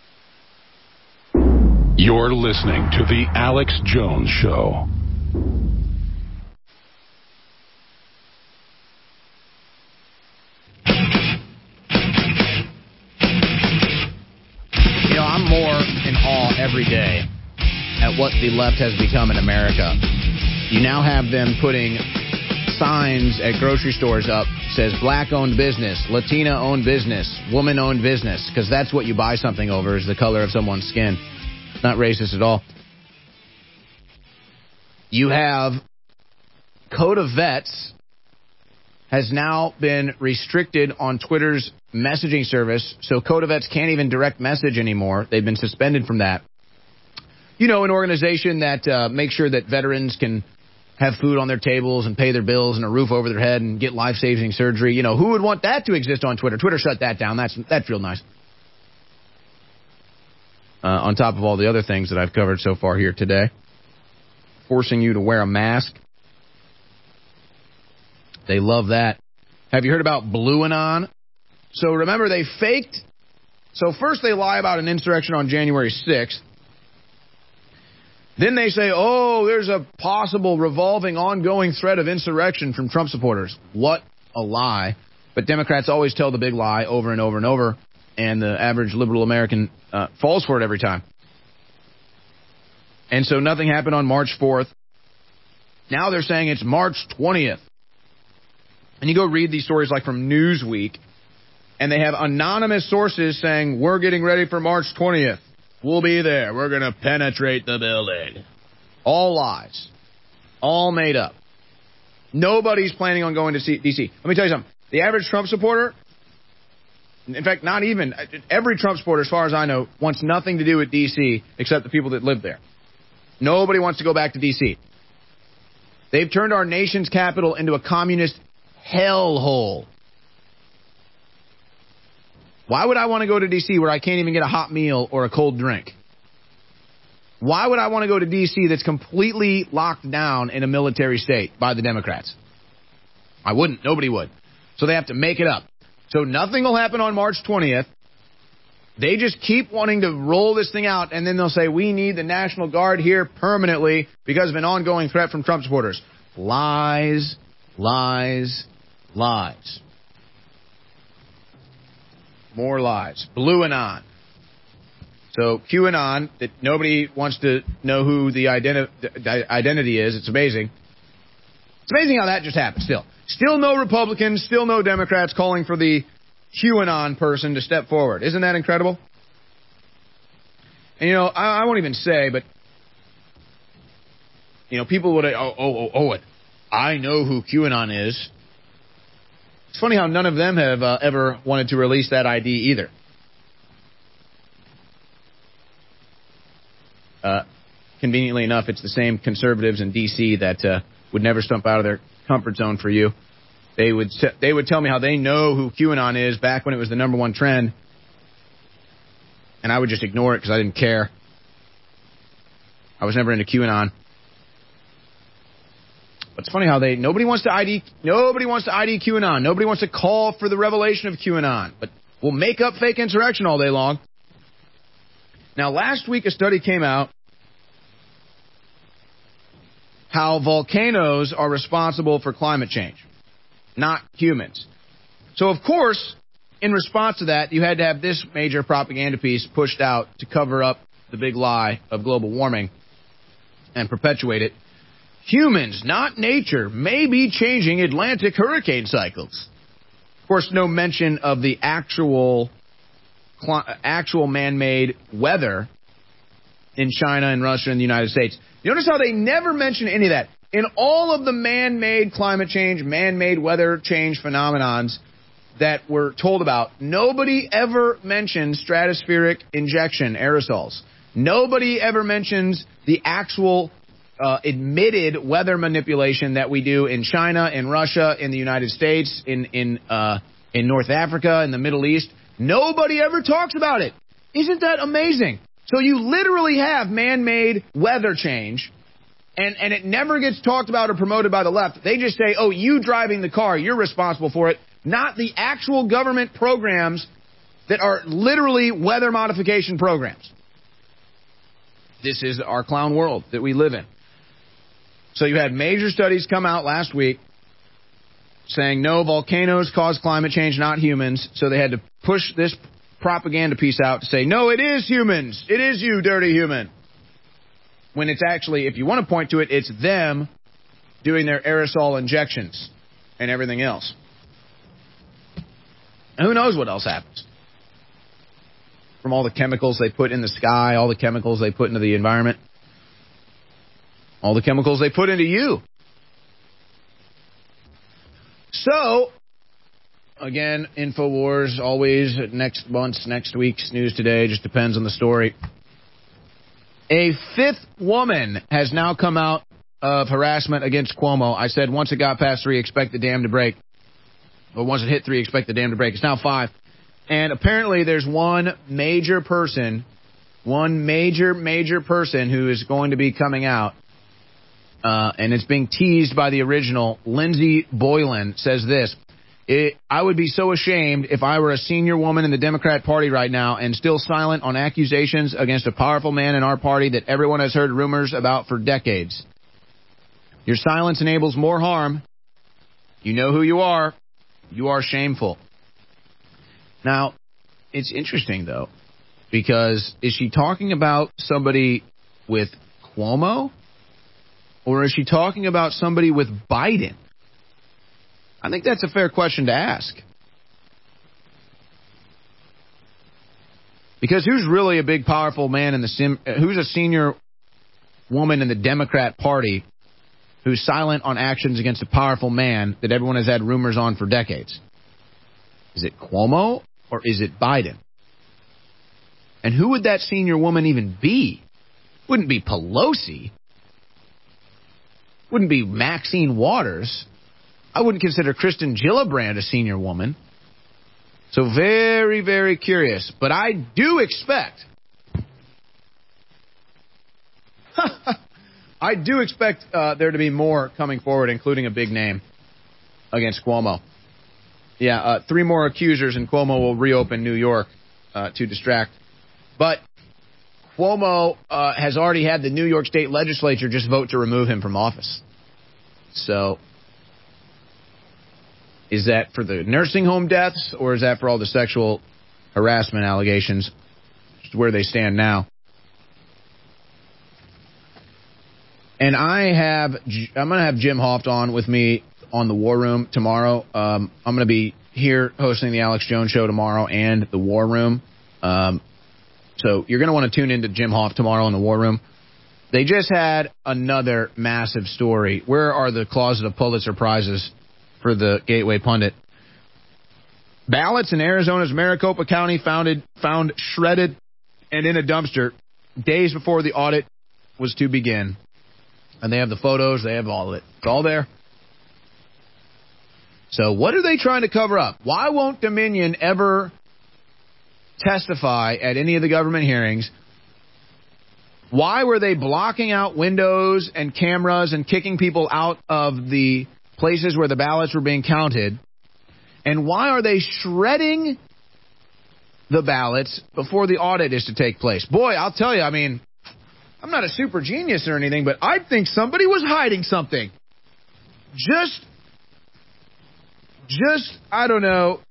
You're listening to The Alex Jones Show. You know, I'm more in awe every day at what the left has become in America. You now have them putting signs at grocery stores up, says black-owned business, Latina-owned business, woman-owned business, because that's what you buy something over, is the color of someone's skin. Not racist at all. You have Code of Vets has now been restricted on Twitter's messaging service, so Code of Vets can't even direct message anymore. They've been suspended from that. You know, an organization that makes sure that veterans can have food on their tables and pay their bills and a roof over their head and get life-saving surgery. You know, who would want that to exist on Twitter? Twitter shut that down. That's real nice. On top of all the other things that I've covered so far here today. Forcing you to wear a mask. They love that. Have you heard about Blue Anon? So remember, they faked. So first they lie about an insurrection on January 6th. Then they say, oh, there's a possible revolving, ongoing threat of insurrection from Trump supporters. What a lie. But Democrats always tell the big lie over and over and over. And the average liberal American falls for it every time. And so nothing happened on March 4th. Now they're saying it's March 20th. And you go read these stories like from Newsweek, and they have anonymous sources saying, we're getting ready for March 20th. We'll be there. We're going to penetrate the building. All lies. All made up. Nobody's planning on going to D.C. Let me tell you something. The average Trump supporter, in fact, not even, every Trump supporter, as far as I know, wants nothing to do with D.C. except the people that live there. Nobody wants to go back to D.C. They've turned our nation's capital into a communist hellhole. Why would I want to go to D.C. where I can't even get a hot meal or a cold drink? Why would I want to go to D.C. that's completely locked down in a military state by the Democrats? I wouldn't. Nobody would. So they have to make it up. So nothing will happen on March 20th. They just keep wanting to roll this thing out, and then they'll say, we need the National Guard here permanently because of an ongoing threat from Trump supporters. Lies, lies, lies. More lies. Blue Anon. So QAnon, that nobody wants to know who the identity is. It's amazing. It's amazing how that just happened still. Still no Republicans, still no Democrats calling for the QAnon person to step forward. Isn't that incredible? And, you know, I won't even say, but, you know, people would, I know who QAnon is. It's funny how none of them have ever wanted to release that ID either. Conveniently enough, it's the same conservatives in D.C. that would never stump out of their comfort zone for you. They would tell me how they know who QAnon is back when it was the number one trend, and I would just ignore it because I didn't care. I was never into QAnon. But it's funny how nobody wants to ID QAnon. Nobody wants to call for the revelation of QAnon, but we'll make up fake insurrection all day long. Now, last week a study came out how volcanoes are responsible for climate change, not humans. So, of course, in response to that, you had to have this major propaganda piece pushed out to cover up the big lie of global warming and perpetuate it. Humans, not nature, may be changing Atlantic hurricane cycles. Of course, no mention of the actual man-made weather in China and Russia and the United States. You notice how they never mention any of that. In all of the man-made climate change, man-made weather change phenomenons that we're told about, nobody ever mentions stratospheric injection aerosols. Nobody ever mentions the actual admitted weather manipulation that we do in China, in Russia, in the United States, in North Africa, in the Middle East. Nobody ever talks about it. Isn't that amazing? So you literally have man-made weather change, and it never gets talked about or promoted by the left. They just say, oh, you driving the car, you're responsible for it, not the actual government programs that are literally weather modification programs. This is our clown world that we live in. So you had major studies come out last week saying, no, volcanoes cause climate change, not humans. So they had to push this propaganda piece out to say, no, it is humans. It is you, dirty human. When it's actually, if you want to point to it, it's them doing their aerosol injections and everything else. And who knows what else happens? From all the chemicals they put in the sky, all the chemicals they put into the environment, all the chemicals they put into you. So, again, InfoWars, always next week's News Today, just depends on the story. A fifth woman has now come out of harassment against Cuomo. I said once it got past 3, expect the dam to break. Or once it hit 3, expect the dam to break. It's now 5. And apparently there's one major person who is going to be coming out. And it's being teased by the original. Lindsey Boylan says this: I would be so ashamed if I were a senior woman in the Democrat Party right now and still silent on accusations against a powerful man in our party that everyone has heard rumors about for decades. Your silence enables more harm. You know who you are. You are shameful. Now, it's interesting, though, because is she talking about somebody with Cuomo? Or is she talking about somebody with Biden? I think that's a fair question to ask. Because who's really a big, powerful man in who's a senior woman in the Democrat Party who's silent on actions against a powerful man that everyone has had rumors on for decades? Is it Cuomo or is it Biden? And who would that senior woman even be? Wouldn't be Pelosi. Wouldn't be Maxine Waters. I wouldn't consider Kristen Gillibrand a senior woman. So very, very curious. But I do expect there to be more coming forward, including a big name against Cuomo. Yeah, 3 more accusers, and Cuomo will reopen New York to distract. But Cuomo has already had the New York State Legislature just vote to remove him from office. So, is that for the nursing home deaths, or is that for all the sexual harassment allegations? Just where they stand now. And I'm going to have Jim Hoft on with me on the War Room tomorrow. I'm going to be here hosting the Alex Jones Show tomorrow and the War Room. So you're going to want to tune into Jim Hoft tomorrow in the War Room. They just had another massive story. Where are the closet of Pulitzer Prizes for the Gateway Pundit? Ballots in Arizona's Maricopa County found shredded and in a dumpster days before the audit was to begin. And they have the photos. They have all of it. It's all there. So what are they trying to cover up? Why won't Dominion ever testify at any of the government hearings? Why were they blocking out windows and cameras and kicking people out of the places where the ballots were being counted? And why are they shredding the ballots before the audit is to take place? Boy, I'll tell you, I mean, I'm not a super genius or anything, but I think somebody was hiding something. Just, I don't know,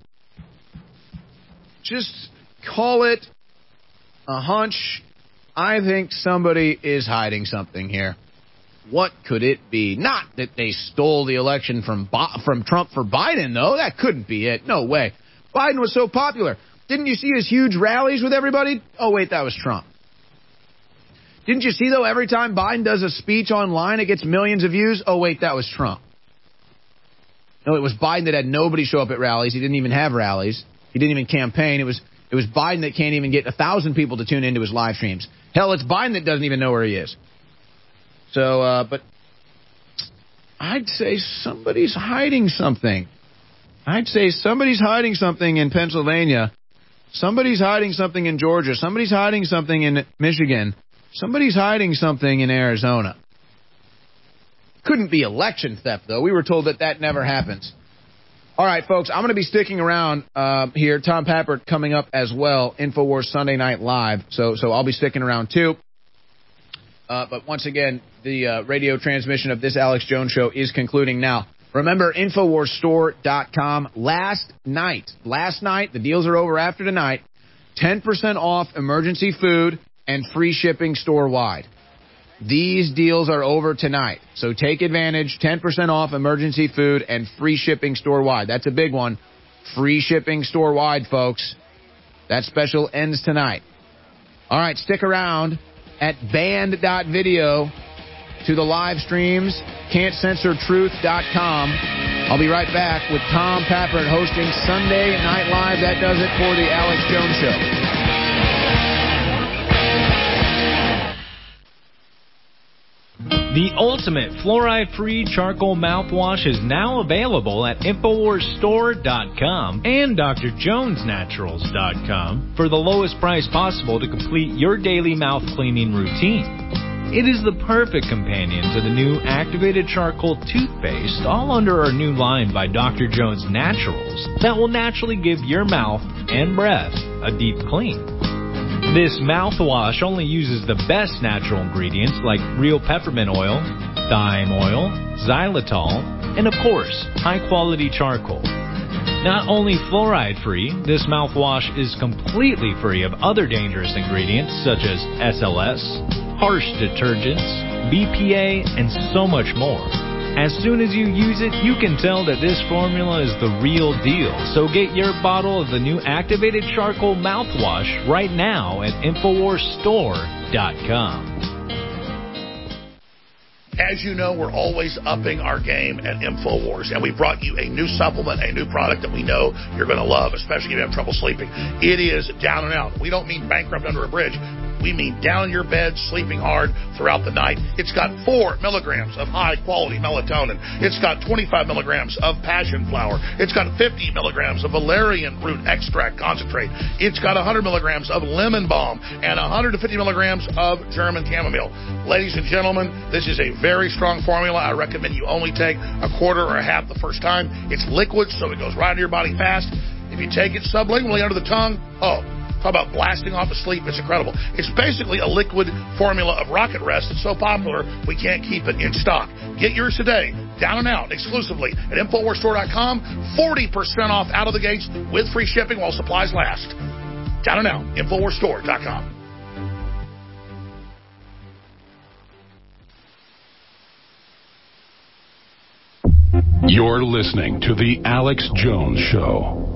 just call it a hunch. I think somebody is hiding something here. What could it be? Not that they stole the election from Trump for Biden, though. That couldn't be it. No way. Biden was so popular. Didn't you see his huge rallies with everybody? Oh, wait, that was Trump. Didn't you see, though, every time Biden does a speech online, it gets millions of views? Oh, wait, that was Trump. No, it was Biden that had nobody show up at rallies. He didn't even have rallies. He didn't even campaign. It was Biden that can't even get 1,000 people to tune into his live streams. Hell, it's Biden that doesn't even know where he is. So, but I'd say somebody's hiding something. I'd say somebody's hiding something in Pennsylvania. Somebody's hiding something in Georgia. Somebody's hiding something in Michigan. Somebody's hiding something in Arizona. Couldn't be election theft, though. We were told that never happens. All right, folks, I'm going to be sticking around here. Tom Pappert coming up as well. InfoWars Sunday Night Live. So I'll be sticking around, too. But once again, the radio transmission of this Alex Jones Show is concluding now. Remember, InfoWarsStore.com. Last night, the deals are over after tonight, 10% off emergency food and free shipping store-wide. These deals are over tonight, so take advantage. 10% off emergency food and free shipping store-wide. That's a big one. Free shipping store-wide, folks. That special ends tonight. All right, stick around at band.video to the live streams, can'tcensortruth.com. I'll be right back with Tom Pappert hosting Sunday Night Live. That does it for the Alex Jones Show. The ultimate fluoride-free charcoal mouthwash is now available at InfoWarsStore.com and DrJonesNaturals.com for the lowest price possible to complete your daily mouth cleaning routine. It is the perfect companion to the new activated charcoal toothpaste, all under our new line by Dr. Jones Naturals, that will naturally give your mouth and breath a deep clean. This mouthwash only uses the best natural ingredients like real peppermint oil, thyme oil, xylitol, and of course, high-quality charcoal. Not only fluoride-free, this mouthwash is completely free of other dangerous ingredients such as SLS, harsh detergents, BPA, and so much more. As soon as you use it, you can tell that this formula is the real deal. So get your bottle of the new activated charcoal mouthwash right now at InfoWarsStore.com. As you know, we're always upping our game at InfoWars, and we brought you a new supplement, a new product that we know you're going to love, especially if you have trouble sleeping. It is down and out. We don't mean bankrupt under a bridge. We mean down in your bed, sleeping hard throughout the night. It's got 4 milligrams of high-quality melatonin. It's got 25 milligrams of passion flower. It's got 50 milligrams of valerian root extract concentrate. It's got 100 milligrams of lemon balm and 150 milligrams of German chamomile. Ladies and gentlemen, this is a very strong formula. I recommend you only take a quarter or a half the first time. It's liquid, so it goes right into your body fast. If you take it sublingually under the tongue, talk about blasting off to sleep. It's incredible. It's basically a liquid formula of Rocket Rest. It's so popular, we can't keep it in stock. Get yours today, down and out, exclusively at InfoWarsStore.com. 40% off out of the gates with free shipping while supplies last. Down and out, InfoWarsStore.com. You're listening to The Alex Jones Show.